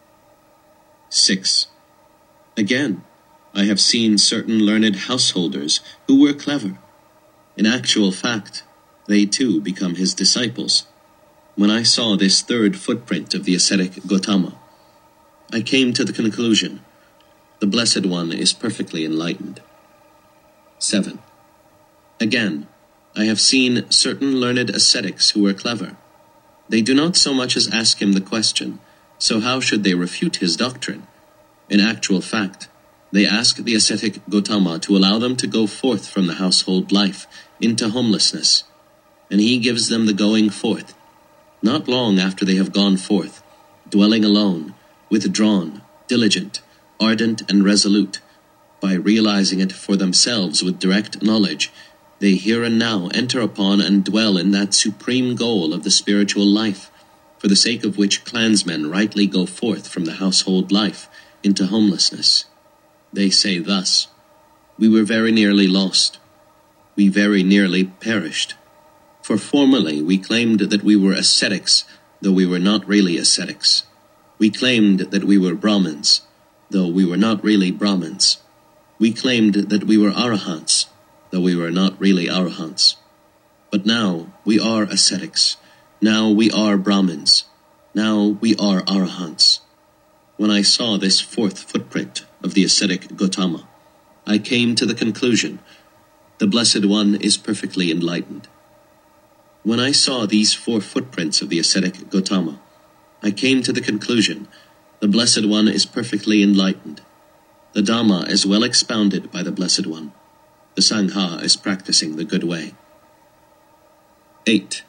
six. Again, I have seen certain learned householders who were clever. In actual fact, they too become his disciples. When I saw this third footprint of the ascetic Gotama, I came to the conclusion, the Blessed One is perfectly enlightened. seven. Again, I have seen certain learned ascetics who were clever. They do not so much as ask him the question, so how should they refute his doctrine? In actual fact, they ask the ascetic Gotama to allow them to go forth from the household life into homelessness, and he gives them the going forth. Not long after they have gone forth, dwelling alone, withdrawn, diligent, ardent and resolute, by realizing it for themselves with direct knowledge, they here and now enter upon and dwell in that supreme goal of the spiritual life, for the sake of which clansmen rightly go forth from the household life into homelessness. They say thus, we were very nearly lost. We very nearly perished. For formerly we claimed that we were ascetics, though we were not really ascetics. We claimed that we were Brahmins, though we were not really Brahmins. We claimed that we were Arahants, though we were not really Arahants. But now we are ascetics. Now we are Brahmins. Now we are Arahants. When I saw this fourth footprint of the ascetic Gotama, I came to the conclusion, the Blessed One is perfectly enlightened. When I saw these four footprints of the ascetic Gotama, I came to the conclusion, the Blessed One is perfectly enlightened. The Dhamma is well expounded by the Blessed One. The Sangha is practicing the good way. eight.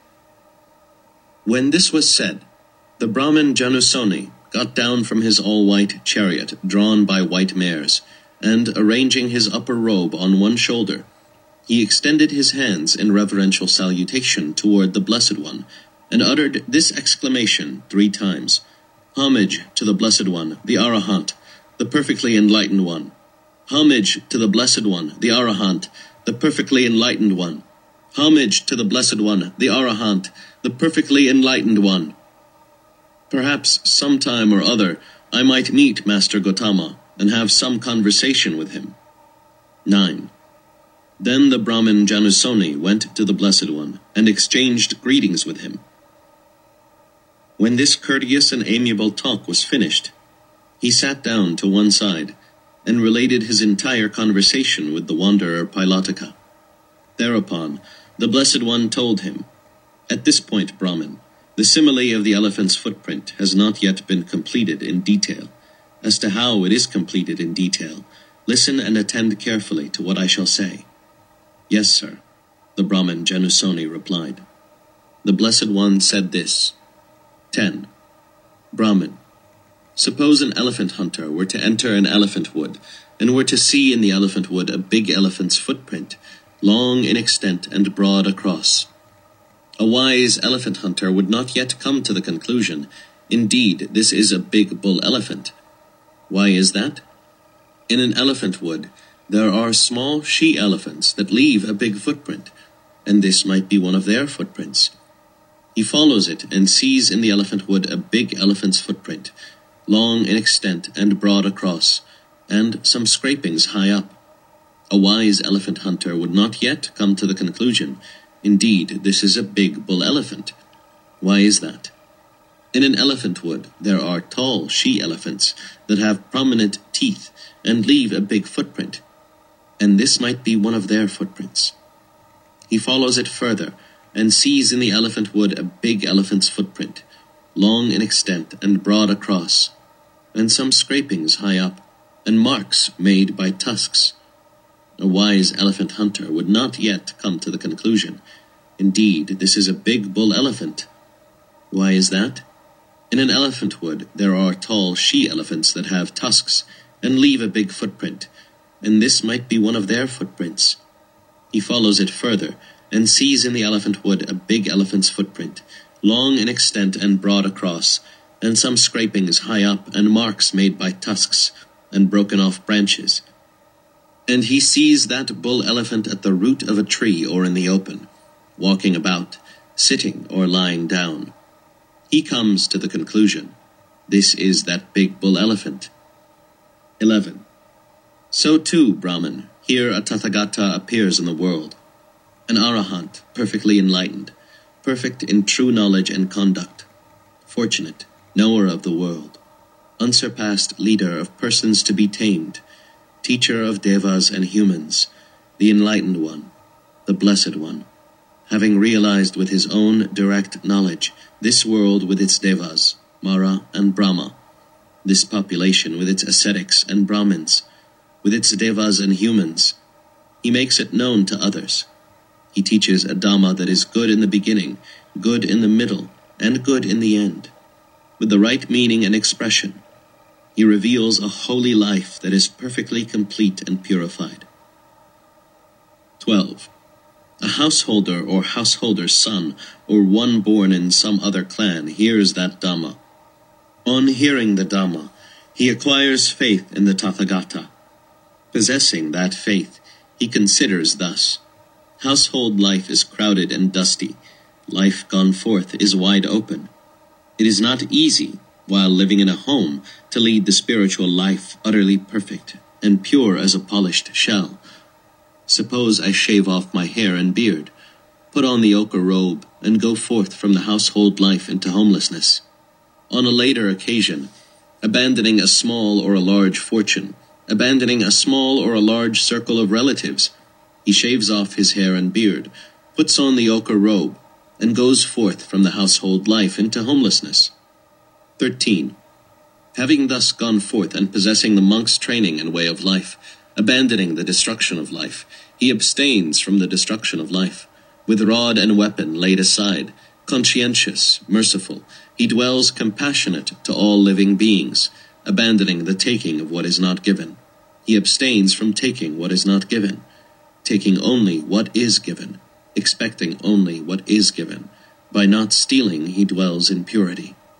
When this was said, the Brahmin Janusoni got down from his all-white chariot drawn by white mares, and, arranging his upper robe on one shoulder, he extended his hands in reverential salutation toward the Blessed One, and uttered this exclamation three times, Homage to the Blessed One, the Arahant, the perfectly enlightened one. Homage to the Blessed One, the Arahant, the perfectly enlightened one. Homage to the Blessed One, the Arahant, the perfectly enlightened one. Perhaps sometime or other I might meet Master Gotama and have some conversation with him. nine. Then the Brahmin Janusoni went to the Blessed One and exchanged greetings with him. When this courteous and amiable talk was finished, he sat down to one side and related his entire conversation with the wanderer Pilotaka. Thereupon, the Blessed One told him, "At this point, Brahmin, the simile of the elephant's footprint has not yet been completed in detail. As to how it is completed in detail, listen and attend carefully to what I shall say." "Yes, sir," the Brahmin Janusoni replied. The Blessed One said this. ten. Brahmin, suppose an elephant hunter were to enter an elephant wood, and were to see in the elephant wood a big elephant's footprint, long in extent and broad across. A wise elephant hunter would not yet come to the conclusion, "Indeed, this is a big bull elephant." Why is that? In an elephant wood, there are small she-elephants that leave a big footprint, and this might be one of their footprints. He follows it and sees in the elephant wood a big elephant's footprint, long in extent and broad across, and some scrapings high up. A wise elephant hunter would not yet come to the conclusion, "Indeed, this is a big bull elephant." Why is that? In an elephant wood, there are tall she-elephants that have prominent teeth and leave a big footprint, and this might be one of their footprints. He follows it further and sees in the elephant wood a big elephant's footprint, long in extent and broad across, and some scrapings high up, and marks made by tusks. A wise elephant hunter would not yet come to the conclusion, "Indeed, this is a big bull elephant." Why is that? In an elephant wood, there are tall she-elephants that have tusks and leave a big footprint, and this might be one of their footprints. He follows it further and sees in the elephant wood a big elephant's footprint, long in extent and broad across, and some scrapings high up and marks made by tusks and broken off branches. And he sees that bull elephant at the root of a tree or in the open, walking about, sitting or lying down. He comes to the conclusion, "This is that big bull elephant." eleven. So too, Brahmin, here a Tathagata appears in the world, an Arahant, perfectly enlightened, perfect in true knowledge and conduct, fortunate, knower of the world, unsurpassed leader of persons to be tamed, teacher of devas and humans, the enlightened one, the blessed one, having realized with his own direct knowledge this world with its devas, Mara and Brahma, this population with its ascetics and Brahmins, with its devas and humans. He makes it known to others. He teaches a Dhamma that is good in the beginning, good in the middle, and good in the end, with the right meaning and expression. He reveals a holy life that is perfectly complete and purified. twelve. A householder or householder's son, or one born in some other clan, hears that Dhamma. On hearing the Dhamma, he acquires faith in the Tathagata. Possessing that faith, he considers thus: household life is crowded and dusty. Life gone forth is wide open. It is not easy, while living in a home, to lead the spiritual life utterly perfect and pure as a polished shell. Suppose I shave off my hair and beard, put on the ochre robe, and go forth from the household life into homelessness. On a later occasion, abandoning a small or a large fortune, abandoning a small or a large circle of relatives, he shaves off his hair and beard, puts on the ochre robe, and goes forth from the household life into homelessness. thirteen. Having thus gone forth and possessing the monk's training and way of life, abandoning the destruction of life, he abstains from the destruction of life. With rod and weapon laid aside, conscientious, merciful, he dwells compassionate to all living beings, abandoning the taking of what is not given. He abstains from taking what is not given, taking only what is given, expecting only what is given. By not stealing, he dwells in purity.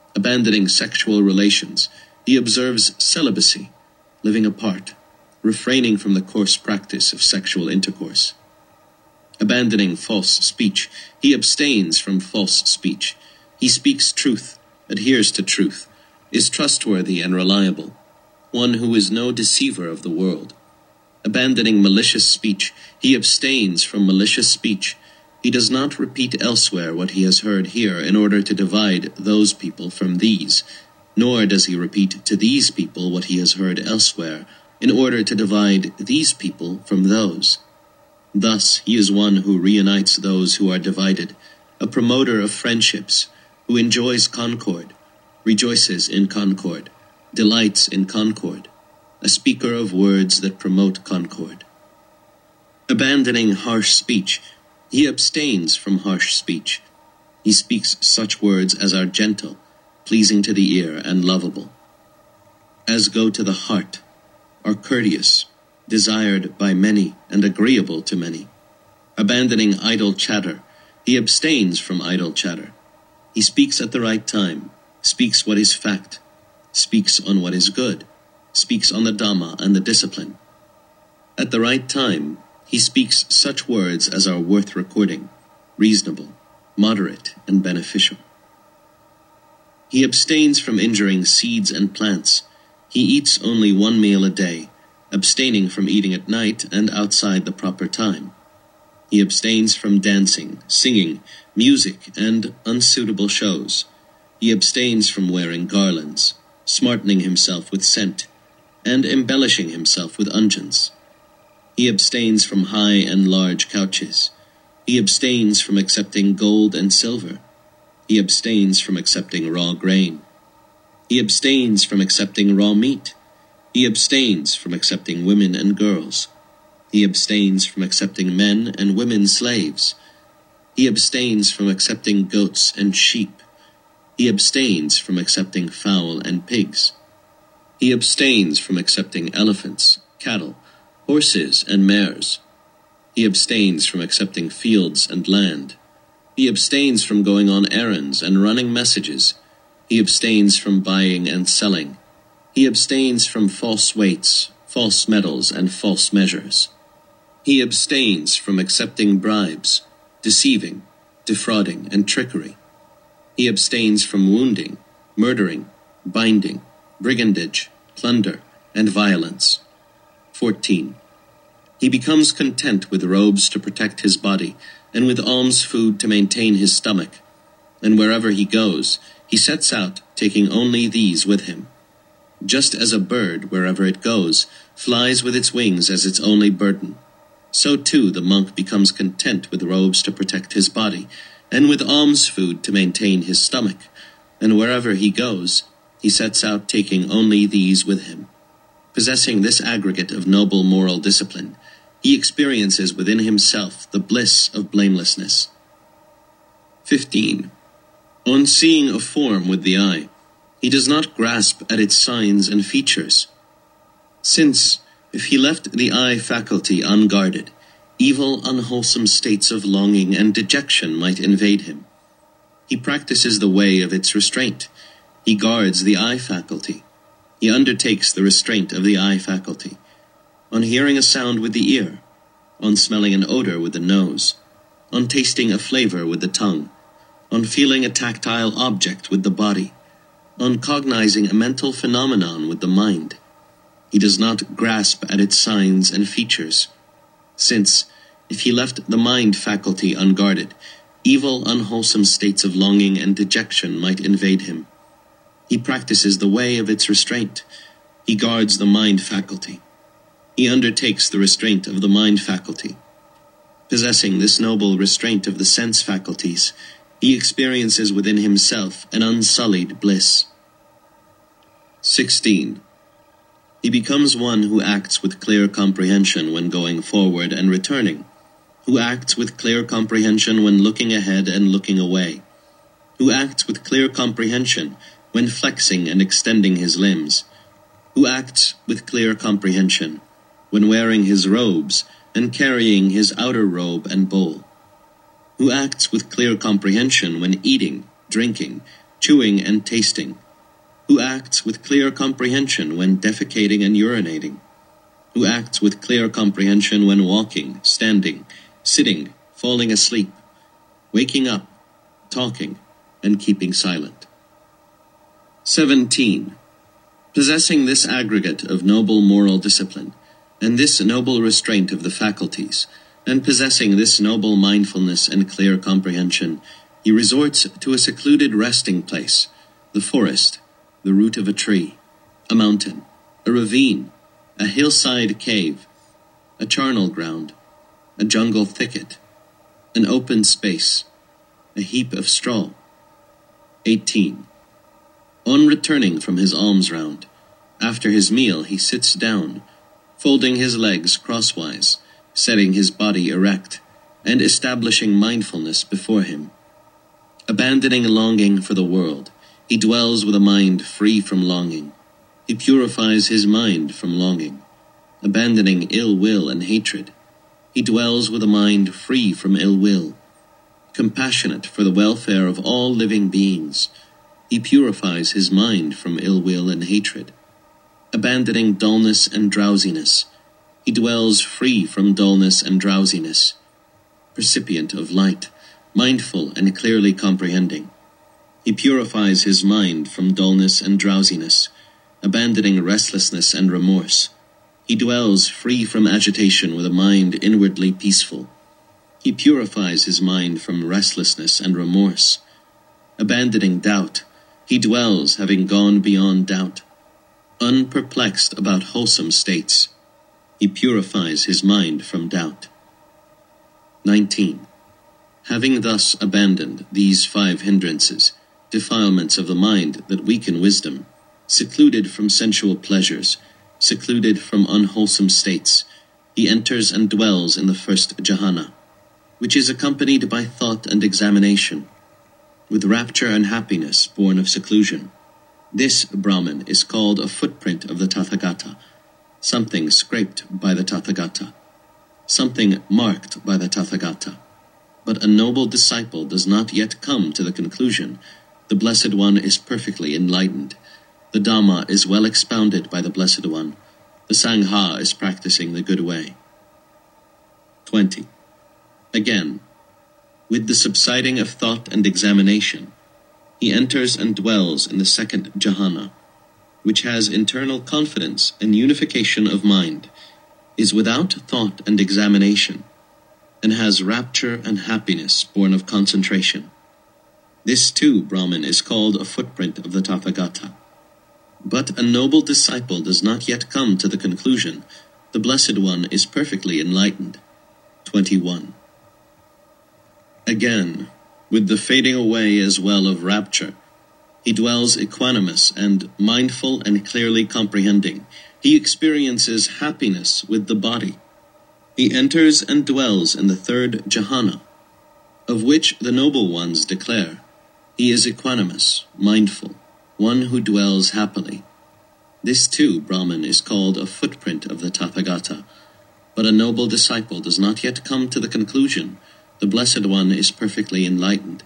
Abandoning sexual relations, he observes celibacy, living apart, refraining from the coarse practice of sexual intercourse. Abandoning false speech, he abstains from false speech. He speaks truth, adheres to truth, is trustworthy and reliable, one who is no deceiver of the world. Abandoning malicious speech, he abstains from malicious speech. He does not repeat elsewhere what he has heard here in order to divide those people from these, nor does he repeat to these people what he has heard elsewhere in order to divide these people from those. Thus he is one who reunites those who are divided, a promoter of friendships, who enjoys concord, rejoices in concord, delights in concord, a speaker of words that promote concord. Abandoning harsh speech, he abstains from harsh speech. He speaks such words as are gentle, pleasing to the ear, and lovable, as go to the heart, are courteous, desired by many, and agreeable to many. Abandoning idle chatter, he abstains from idle chatter. He speaks at the right time, speaks what is fact, speaks on what is good, speaks on the Dhamma and the discipline. At the right time, he speaks such words as are worth recording, reasonable, moderate, and beneficial. He abstains from injuring seeds and plants. He eats only one meal a day, abstaining from eating at night and outside the proper time. He abstains from dancing, singing, music, and unsuitable shows. He abstains from wearing garlands, smartening himself with scent, and embellishing himself with unguents. He abstains from high and large couches. He abstains from accepting gold and silver. He abstains from accepting raw grain. He abstains from accepting raw meat. He abstains from accepting women and girls. He abstains from accepting men and women slaves. He abstains from accepting goats and sheep. He abstains from accepting fowl and pigs. He abstains from accepting elephants, cattle, horses, and mares. He abstains from accepting fields and land. He abstains from going on errands and running messages. He abstains from buying and selling. He abstains from false weights, false metals, and false measures. He abstains from accepting bribes, deceiving, defrauding, and trickery. He abstains from wounding, murdering, binding, brigandage, plunder, and violence. fourteen. He becomes content with robes to protect his body, and with alms food to maintain his stomach. And wherever he goes, he sets out, taking only these with him. Just as a bird, wherever it goes, flies with its wings as its only burden, so too the monk becomes content with robes to protect his body, and with alms food to maintain his stomach, and wherever he goes, he sets out taking only these with him. Possessing this aggregate of noble moral discipline, he experiences within himself the bliss of blamelessness. fifteen. On seeing a form with the eye, he does not grasp at its signs and features. Since, if he left the eye faculty unguarded, evil, unwholesome states of longing and dejection might invade him. He practices the way of its restraint. He guards the eye faculty. He undertakes the restraint of the eye faculty. On hearing a sound with the ear, on smelling an odor with the nose, on tasting a flavor with the tongue, on feeling a tactile object with the body, on cognizing a mental phenomenon with the mind. He does not grasp at its signs and features, since, if he left the mind faculty unguarded, evil, unwholesome states of longing and dejection might invade him. He practices the way of its restraint. He guards the mind faculty. He undertakes the restraint of the mind faculty. Possessing this noble restraint of the sense faculties, he experiences within himself an unsullied bliss. sixteen. He becomes one who acts with clear comprehension when going forward and returning, who acts with clear comprehension when looking ahead and looking away, who acts with clear comprehension when flexing and extending his limbs, who acts with clear comprehension when wearing his robes and carrying his outer robe and bowl, who acts with clear comprehension when eating, drinking, chewing and tasting, who acts with clear comprehension when defecating and urinating, who acts with clear comprehension when walking, standing, sitting, falling asleep, waking up, talking, and keeping silent. seventeen. Possessing this aggregate of noble moral discipline, and this noble restraint of the faculties, and possessing this noble mindfulness and clear comprehension, he resorts to a secluded resting place, the forest, the root of a tree, a mountain, a ravine, a hillside cave, a charnel ground, a jungle thicket, an open space, a heap of straw. eighteen. On returning from his alms round, after his meal he sits down, folding his legs crosswise, setting his body erect, and establishing mindfulness before him. Abandoning longing for the world, he dwells with a mind free from longing. He purifies his mind from longing. Abandoning ill will and hatred, he dwells with a mind free from ill will. Compassionate for the welfare of all living beings, he purifies his mind from ill will and hatred. Abandoning dullness and drowsiness, he dwells free from dullness and drowsiness. Percipient of light, mindful and clearly comprehending, he purifies his mind from dullness and drowsiness. Abandoning restlessness and remorse, he dwells free from agitation with a mind inwardly peaceful. He purifies his mind from restlessness and remorse. Abandoning doubt, he dwells, having gone beyond doubt. Unperplexed about wholesome states, he purifies his mind from doubt. nineteen. Having thus abandoned these five hindrances, defilements of the mind that weaken wisdom, secluded from sensual pleasures, secluded from unwholesome states, he enters and dwells in the first jhana, which is accompanied by thought and examination, with rapture and happiness born of seclusion. This Brahman is called a footprint of the Tathagata, something scraped by the Tathagata, something marked by the Tathagata. But a noble disciple does not yet come to the conclusion. The Blessed One is perfectly enlightened. The Dhamma is well expounded by the Blessed One. The Sangha is practicing the good way. twenty. Again, with the subsiding of thought and examination, he enters and dwells in the second jhana, which has internal confidence and unification of mind, is without thought and examination, and has rapture and happiness born of concentration. This too, Brahman, is called a footprint of the Tathagata. But a noble disciple does not yet come to the conclusion. The Blessed One is perfectly enlightened. twenty-one. Again, with the fading away as well of rapture, he dwells equanimous and mindful and clearly comprehending. He experiences happiness with the body. He enters and dwells in the third jhana, of which the noble ones declare, he is equanimous, mindful, one who dwells happily. This too, Brahman, is called a footprint of the Tathagata, but a noble disciple does not yet come to the conclusion. The Blessed One is perfectly enlightened.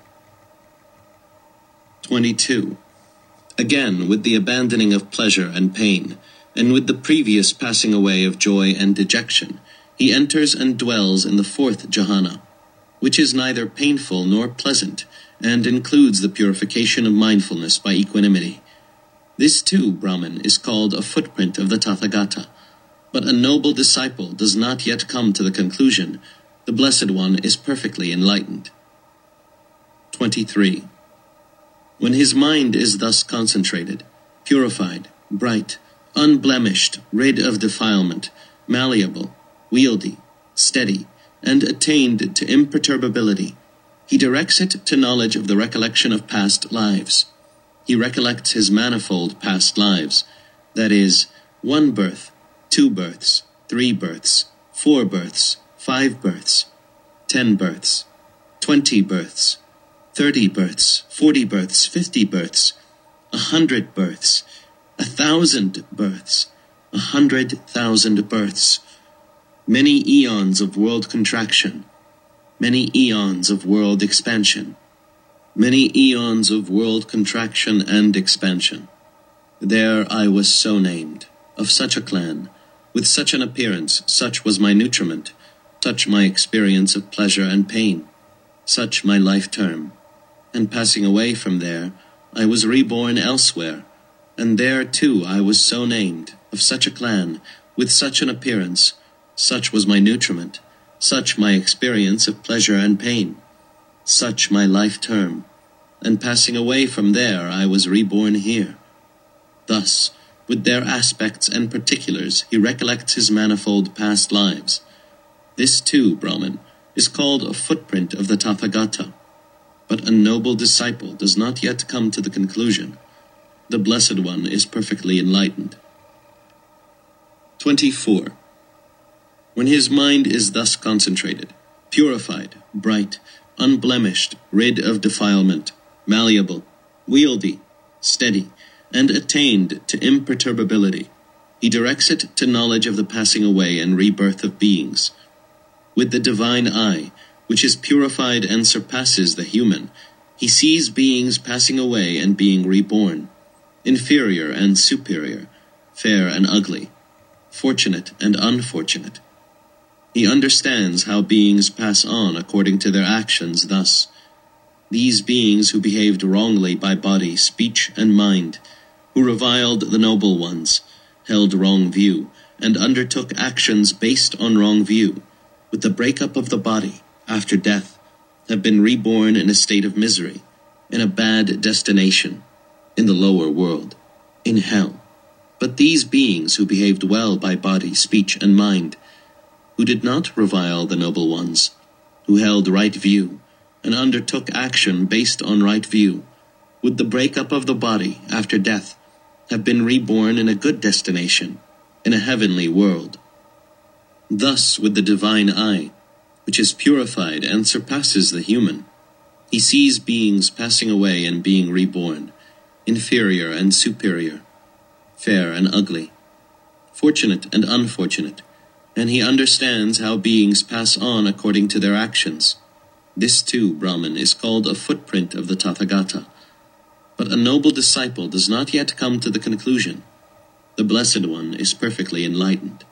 twenty-two. Again, with the abandoning of pleasure and pain, and with the previous passing away of joy and dejection, he enters and dwells in the fourth jhana, which is neither painful nor pleasant, and includes the purification of mindfulness by equanimity. This too, Brahman, is called a footprint of the Tathagata, but a noble disciple does not yet come to the conclusion. The Blessed One is perfectly enlightened. twenty-three. When his mind is thus concentrated, purified, bright, unblemished, rid of defilement, malleable, wieldy, steady, and attained to imperturbability, he directs it to knowledge of the recollection of past lives. He recollects his manifold past lives, that is, one birth, two births, three births, four births, five births, ten births, twenty births, thirty births, forty births, fifty births, a hundred births, a thousand births, a hundred thousand births, many eons of world contraction, many eons of world expansion, many eons of world contraction and expansion. There I was so named, of such a clan, with such an appearance, such was my nutriment, such my experience of pleasure and pain, such my life term. And passing away from there, I was reborn elsewhere, and there too I was so named, of such a clan, with such an appearance, such was my nutriment, such my experience of pleasure and pain, such my life term, and passing away from there I was reborn here. Thus, with their aspects and particulars, he recollects his manifold past lives. This too, Brahman, is called a footprint of the Tathagata. But a noble disciple does not yet come to the conclusion. The Blessed One is perfectly enlightened. twenty-four. When his mind is thus concentrated, purified, bright, unblemished, rid of defilement, malleable, wieldy, steady, and attained to imperturbability, he directs it to knowledge of the passing away and rebirth of beings. With the divine eye, which is purified and surpasses the human, he sees beings passing away and being reborn, inferior and superior, fair and ugly, fortunate and unfortunate. He understands how beings pass on according to their actions thus. These beings who behaved wrongly by body, speech, and mind, who reviled the noble ones, held wrong view, and undertook actions based on wrong view, with the breakup of the body, after death, have been reborn in a state of misery, in a bad destination, in the lower world, in hell. But these beings who behaved well by body, speech, and mind, who did not revile the noble ones, who held right view, and undertook action based on right view, with the breakup of the body after death, have been reborn in a good destination, in a heavenly world. Thus, with the divine eye, which is purified and surpasses the human, he sees beings passing away and being reborn, inferior and superior, fair and ugly, fortunate and unfortunate, and he understands how beings pass on according to their actions. This too, Brahman, is called a footprint of the Tathagata. But a noble disciple does not yet come to the conclusion. The Blessed One is perfectly enlightened.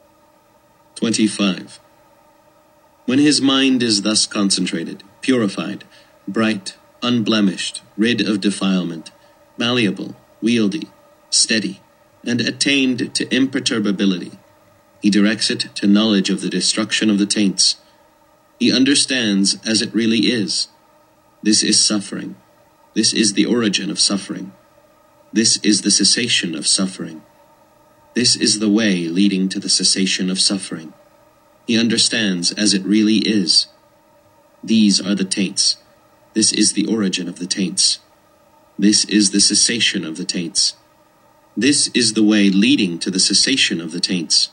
twenty-five. When his mind is thus concentrated, purified, bright, unblemished, rid of defilement, malleable, wieldy, steady, and attained to imperturbability, he directs it to knowledge of the destruction of the taints. He understands as it really is. This is suffering. This is the origin of suffering. This is the cessation of suffering. This is the way leading to the cessation of suffering. He understands as it really is. These are the taints. This is the origin of the taints. This is the cessation of the taints. This is the way leading to the cessation of the taints.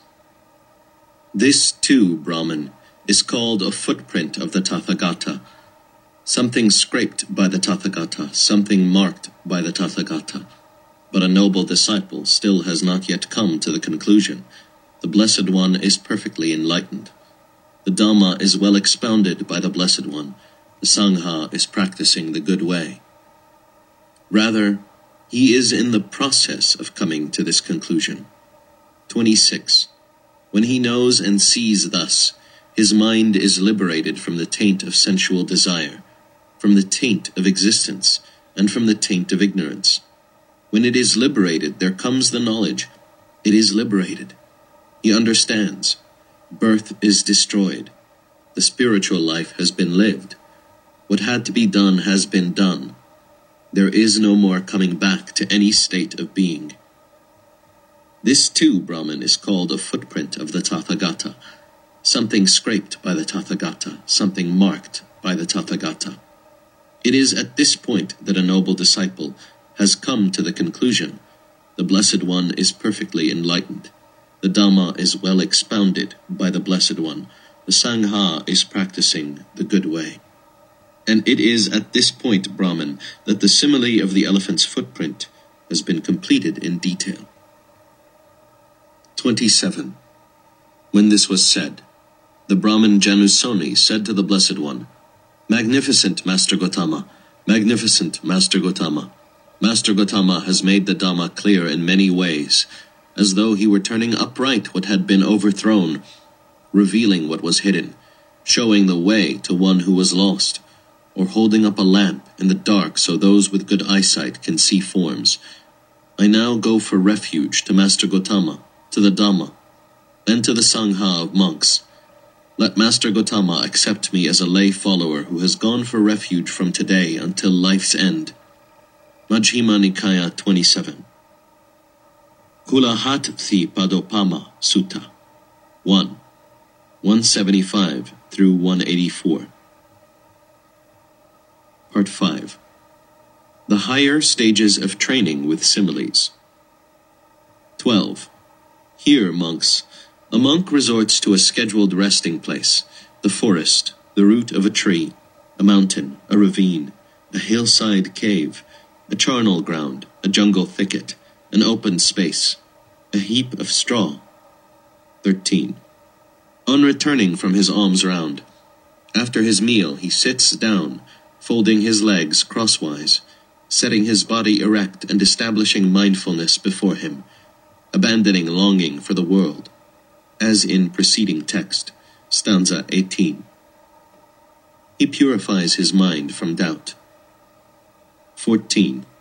This too, Brahman, is called a footprint of the Tathagata, something scraped by the Tathagata, something marked by the Tathagata. But a noble disciple still has not yet come to the conclusion. The Blessed One is perfectly enlightened. The Dhamma is well expounded by the Blessed One. The Sangha is practicing the good way. Rather, he is in the process of coming to this conclusion. twenty-six. When he knows and sees thus, his mind is liberated from the taint of sensual desire, from the taint of existence, and from the taint of ignorance. When it is liberated, there comes the knowledge. It is liberated. He understands. Birth is destroyed. The spiritual life has been lived. What had to be done has been done. There is no more coming back to any state of being. This too, Brahman, is called a footprint of the Tathagata, something scraped by the Tathagata, something marked by the Tathagata. It is at this point that a noble disciple has come to the conclusion. The Blessed One is perfectly enlightened. The Dhamma is well expounded by the Blessed One. The Sangha is practicing the good way. And it is at this point, Brahman, that the simile of the elephant's footprint has been completed in detail. twenty-seven. When this was said, the Brahmin Janusoni said to the Blessed One, "Magnificent Master Gotama, Magnificent Master Gotama. Master Gotama has made the Dhamma clear in many ways, as though he were turning upright what had been overthrown, revealing what was hidden, showing the way to one who was lost, or holding up a lamp in the dark so those with good eyesight can see forms. I now go for refuge to Master Gotama, to the Dhamma, and to the Sangha of monks. Let Master Gotama accept me as a lay follower who has gone for refuge from today until life's end. Majjhima Nikaya twenty-seven. Kulahatthi Padopama Sutta one. one seventy-five through one eighty-four. Part five. The higher stages of training with similes. twelve. Here, monks, a monk resorts to a scheduled resting place, the forest, the root of a tree, a mountain, a ravine, a hillside cave, a charnel ground, a jungle thicket, an open space, a heap of straw. thirteen. On returning from his alms round, after his meal he sits down, folding his legs crosswise, setting his body erect and establishing mindfulness before him, abandoning longing for the world, as in preceding text, stanza eighteen. He purifies his mind from doubt. fourteen.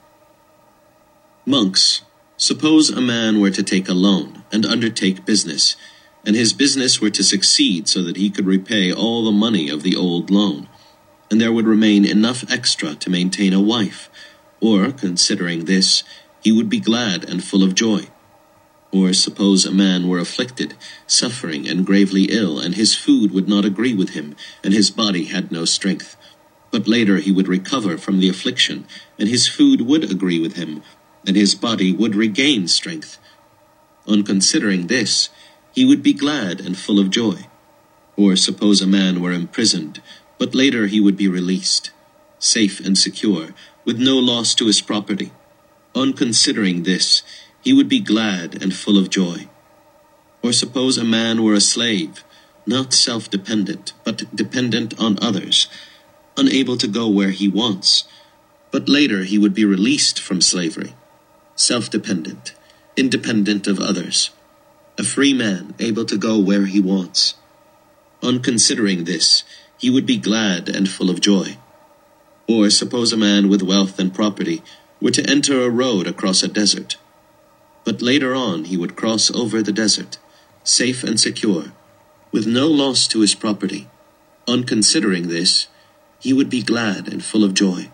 Monks, suppose a man were to take a loan and undertake business, and his business were to succeed so that he could repay all the money of the old loan, and there would remain enough extra to maintain a wife, or, considering this, he would be glad and full of joy. Or suppose a man were afflicted, suffering and gravely ill, and his food would not agree with him, and his body had no strength. But later he would recover from the affliction, and his food would agree with him, and his body would regain strength. On considering this, he would be glad and full of joy. Or suppose a man were imprisoned, but later he would be released, safe and secure, with no loss to his property. On considering this, he would be glad and full of joy. Or suppose a man were a slave, not self-dependent, but dependent on others, unable to go where he wants, but later he would be released from slavery, self-dependent, independent of others, a free man able to go where he wants. On considering this, he would be glad and full of joy. Or suppose a man with wealth and property were to enter a road across a desert, but later on he would cross over the desert, safe and secure, with no loss to his property. On considering this, he would be glad and full of joy.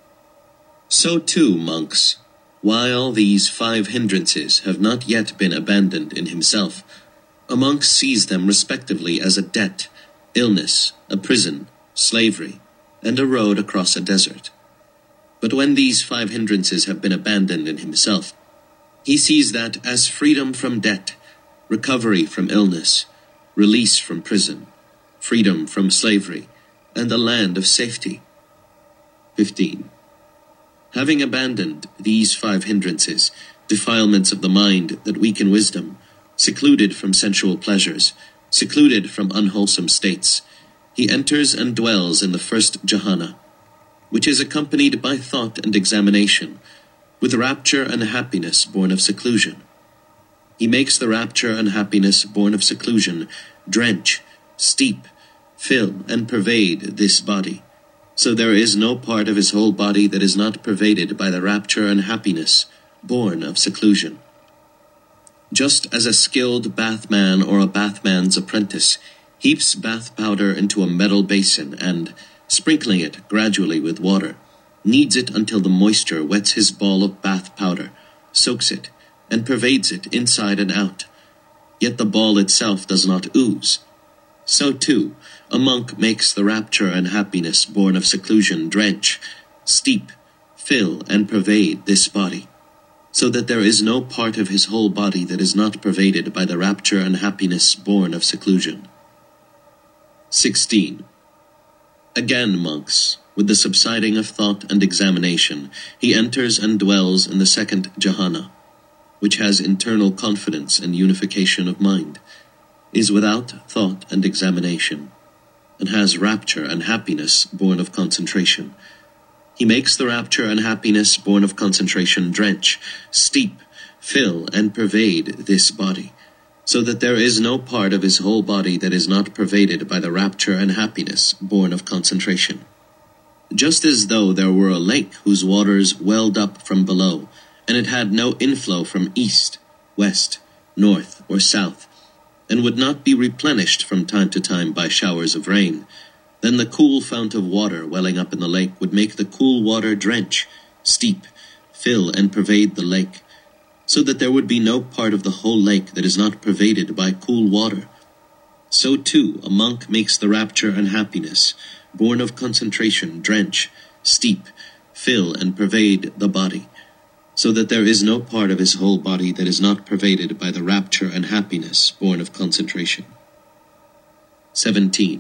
So too, monks, while these five hindrances have not yet been abandoned in himself, a monk sees them respectively as a debt, illness, a prison, slavery, and a road across a desert. But when these five hindrances have been abandoned in himself, he sees that as freedom from debt, recovery from illness, release from prison, freedom from slavery, and a land of safety. fifteen. Having abandoned these five hindrances, defilements of the mind that weaken wisdom, secluded from sensual pleasures, secluded from unwholesome states, he enters and dwells in the first jhana, which is accompanied by thought and examination, with rapture and happiness born of seclusion. He makes the rapture and happiness born of seclusion drench, steep, fill, and pervade this body, so there is no part of his whole body that is not pervaded by the rapture and happiness born of seclusion. Just as a skilled bathman or a bathman's apprentice heaps bath powder into a metal basin and, sprinkling it gradually with water, kneads it until the moisture wets his ball of bath powder, soaks it, and pervades it inside and out, yet the ball itself does not ooze. So too, a monk makes the rapture and happiness born of seclusion drench, steep, fill, and pervade this body, so that there is no part of his whole body that is not pervaded by the rapture and happiness born of seclusion. sixteen. Again, monks, with the subsiding of thought and examination, he enters and dwells in the second jhana, which has internal confidence and unification of mind, is without thought and examination, and has rapture and happiness born of concentration, He makes the rapture and happiness born of concentration drench, steep, fill, and pervade this body, so that there is no part of his whole body that is not pervaded by the rapture and happiness born of concentration. Just as though there were a lake whose waters welled up from below, and it had no inflow from east, west, north, or south, and would not be replenished from time to time by showers of rain, then the cool fount of water welling up in the lake would make the cool water drench, steep, fill, and pervade the lake, so that there would be no part of the whole lake that is not pervaded by cool water. So too a monk makes the rapture and happiness, born of concentration, drench, steep, fill, and pervade the body, so that there is no part of his whole body that is not pervaded by the rapture and happiness born of concentration. seventeen.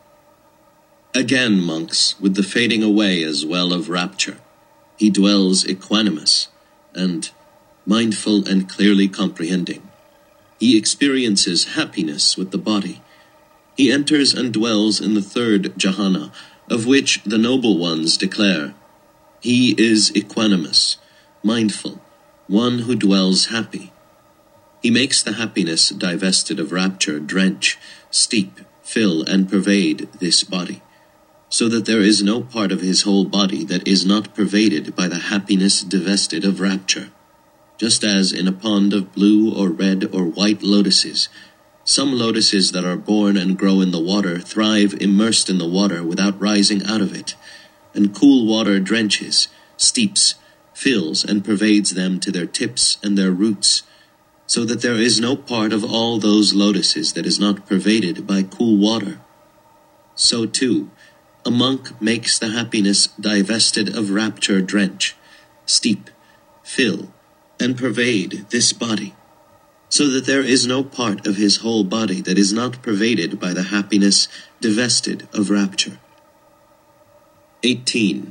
Again, monks, with the fading away as well of rapture, he dwells equanimous and mindful and clearly comprehending. He experiences happiness with the body. He enters and dwells in the third jhana, of which the noble ones declare, he is equanimous, mindful, one who dwells happy. He makes the happiness divested of rapture drench, steep, fill, and pervade this body, so that there is no part of his whole body that is not pervaded by the happiness divested of rapture. Just as in a pond of blue or red or white lotuses, some lotuses that are born and grow in the water thrive immersed in the water without rising out of it, and cool water drenches, steeps, fills, and pervades them to their tips and their roots, so that there is no part of all those lotuses that is not pervaded by cool water. So too, a monk makes the happiness divested of rapture drench, steep, fill, and pervade this body, so that there is no part of his whole body that is not pervaded by the happiness divested of rapture. eighteen.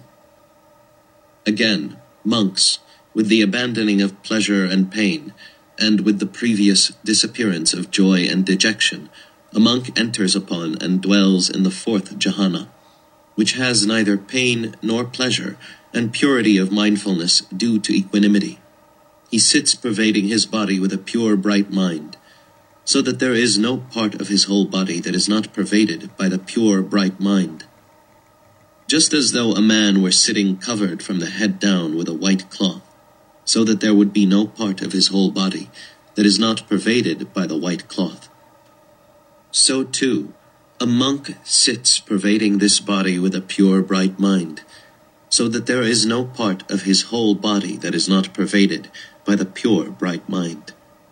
Again, monks, with the abandoning of pleasure and pain, and with the previous disappearance of joy and dejection, a monk enters upon and dwells in the fourth jhana, which has neither pain nor pleasure, and purity of mindfulness due to equanimity. He sits pervading his body with a pure, bright mind, so that there is no part of his whole body that is not pervaded by the pure, bright mind. Just as though a man were sitting covered from the head down with a white cloth, so that there would be no part of his whole body that is not pervaded by the white cloth. So too, a monk sits pervading this body with a pure, bright mind, so that there is no part of his whole body that is not pervaded by the pure, bright mind.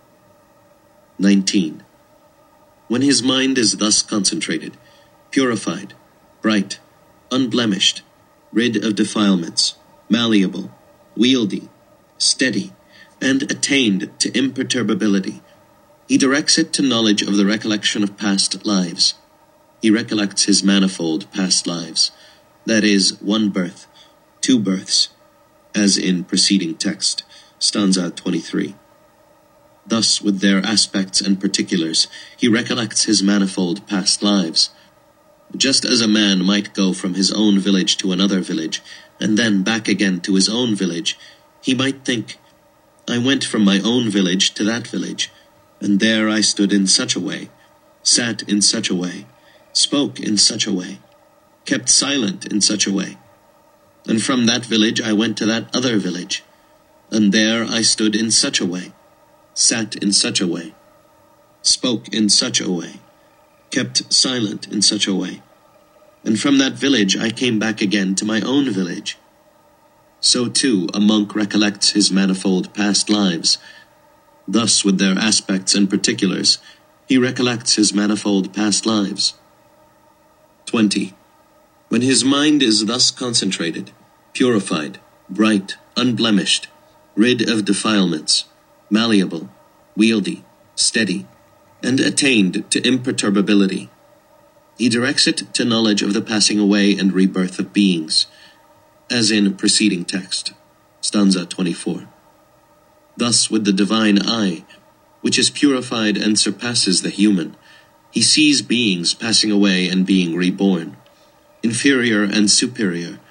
nineteen. When his mind is thus concentrated, purified, bright, unblemished, rid of defilements, malleable, wieldy, steady, and attained to imperturbability, he directs it to knowledge of the recollection of past lives. He recollects his manifold past lives, that is, one birth, two births, as in preceding text, stanza twenty-three. Thus, with their aspects and particulars, he recollects his manifold past lives. Just as a man might go from his own village to another village, and then back again to his own village, he might think, I went from my own village to that village, and there I stood in such a way, sat in such a way, spoke in such a way, kept silent in such a way. And from that village I went to that other village, and there I stood in such a way, sat in such a way, spoke in such a way, kept silent in such a way. And from that village I came back again to my own village. So too a monk recollects his manifold past lives. Thus, with their aspects and particulars, he recollects his manifold past lives. twenty. When his mind is thus concentrated, purified, bright, unblemished, rid of defilements, malleable, wieldy, steady, and attained to imperturbability, he directs it to knowledge of the passing away and rebirth of beings, as in preceding text, stanza twenty-four. Thus, with the divine eye, which is purified and surpasses the human, he sees beings passing away and being reborn, inferior and superior,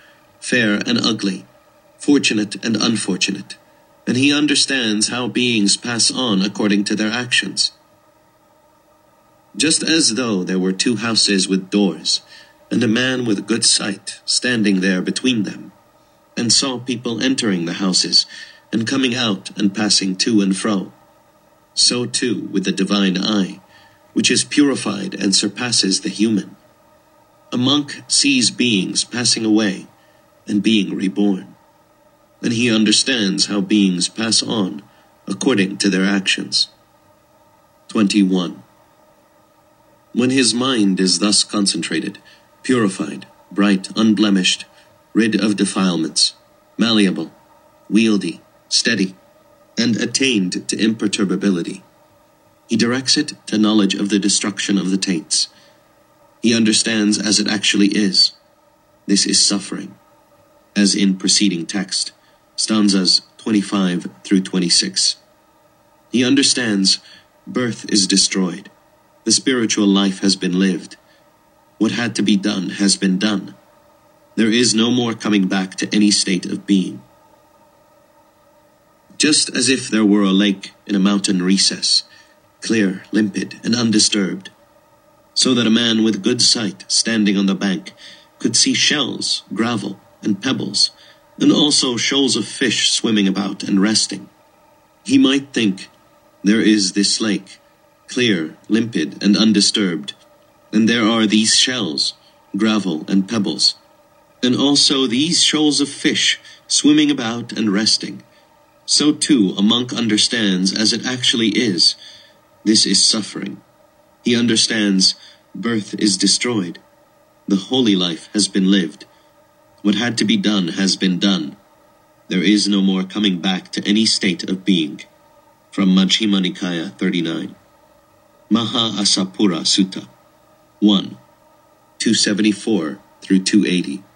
fair and ugly, fortunate and unfortunate, and he understands how beings pass on according to their actions. Just as though there were two houses with doors, and a man with good sight standing there between them, and saw people entering the houses, and coming out and passing to and fro. So too with the divine eye, which is purified and surpasses the human. A monk sees beings passing away and being reborn, and he understands how beings pass on according to their actions. twenty-one. When his mind is thus concentrated, purified, bright, unblemished, rid of defilements, malleable, wieldy, steady, and attained to imperturbability, he directs it to knowledge of the destruction of the taints. He understands as it actually is. This is suffering, as in preceding text, stanzas twenty-five through twenty-six. He understands birth is destroyed. The spiritual life has been lived. What had to be done has been done. There is no more coming back to any state of being. Just as if there were a lake in a mountain recess, clear, limpid, and undisturbed, so that a man with good sight standing on the bank could see shells, gravel, and pebbles, and also shoals of fish swimming about and resting. He might think, there is this lake, clear, limpid, and undisturbed, and there are these shells, gravel, and pebbles, and also these shoals of fish swimming about and resting. So too a monk understands as it actually is. This is suffering. He understands birth is destroyed. The holy life has been lived. What had to be done has been done. There is no more coming back to any state of being. From Majjhima Nikaya thirty-nine. Maha Asapura Sutta one, two seventy-four through two eighty.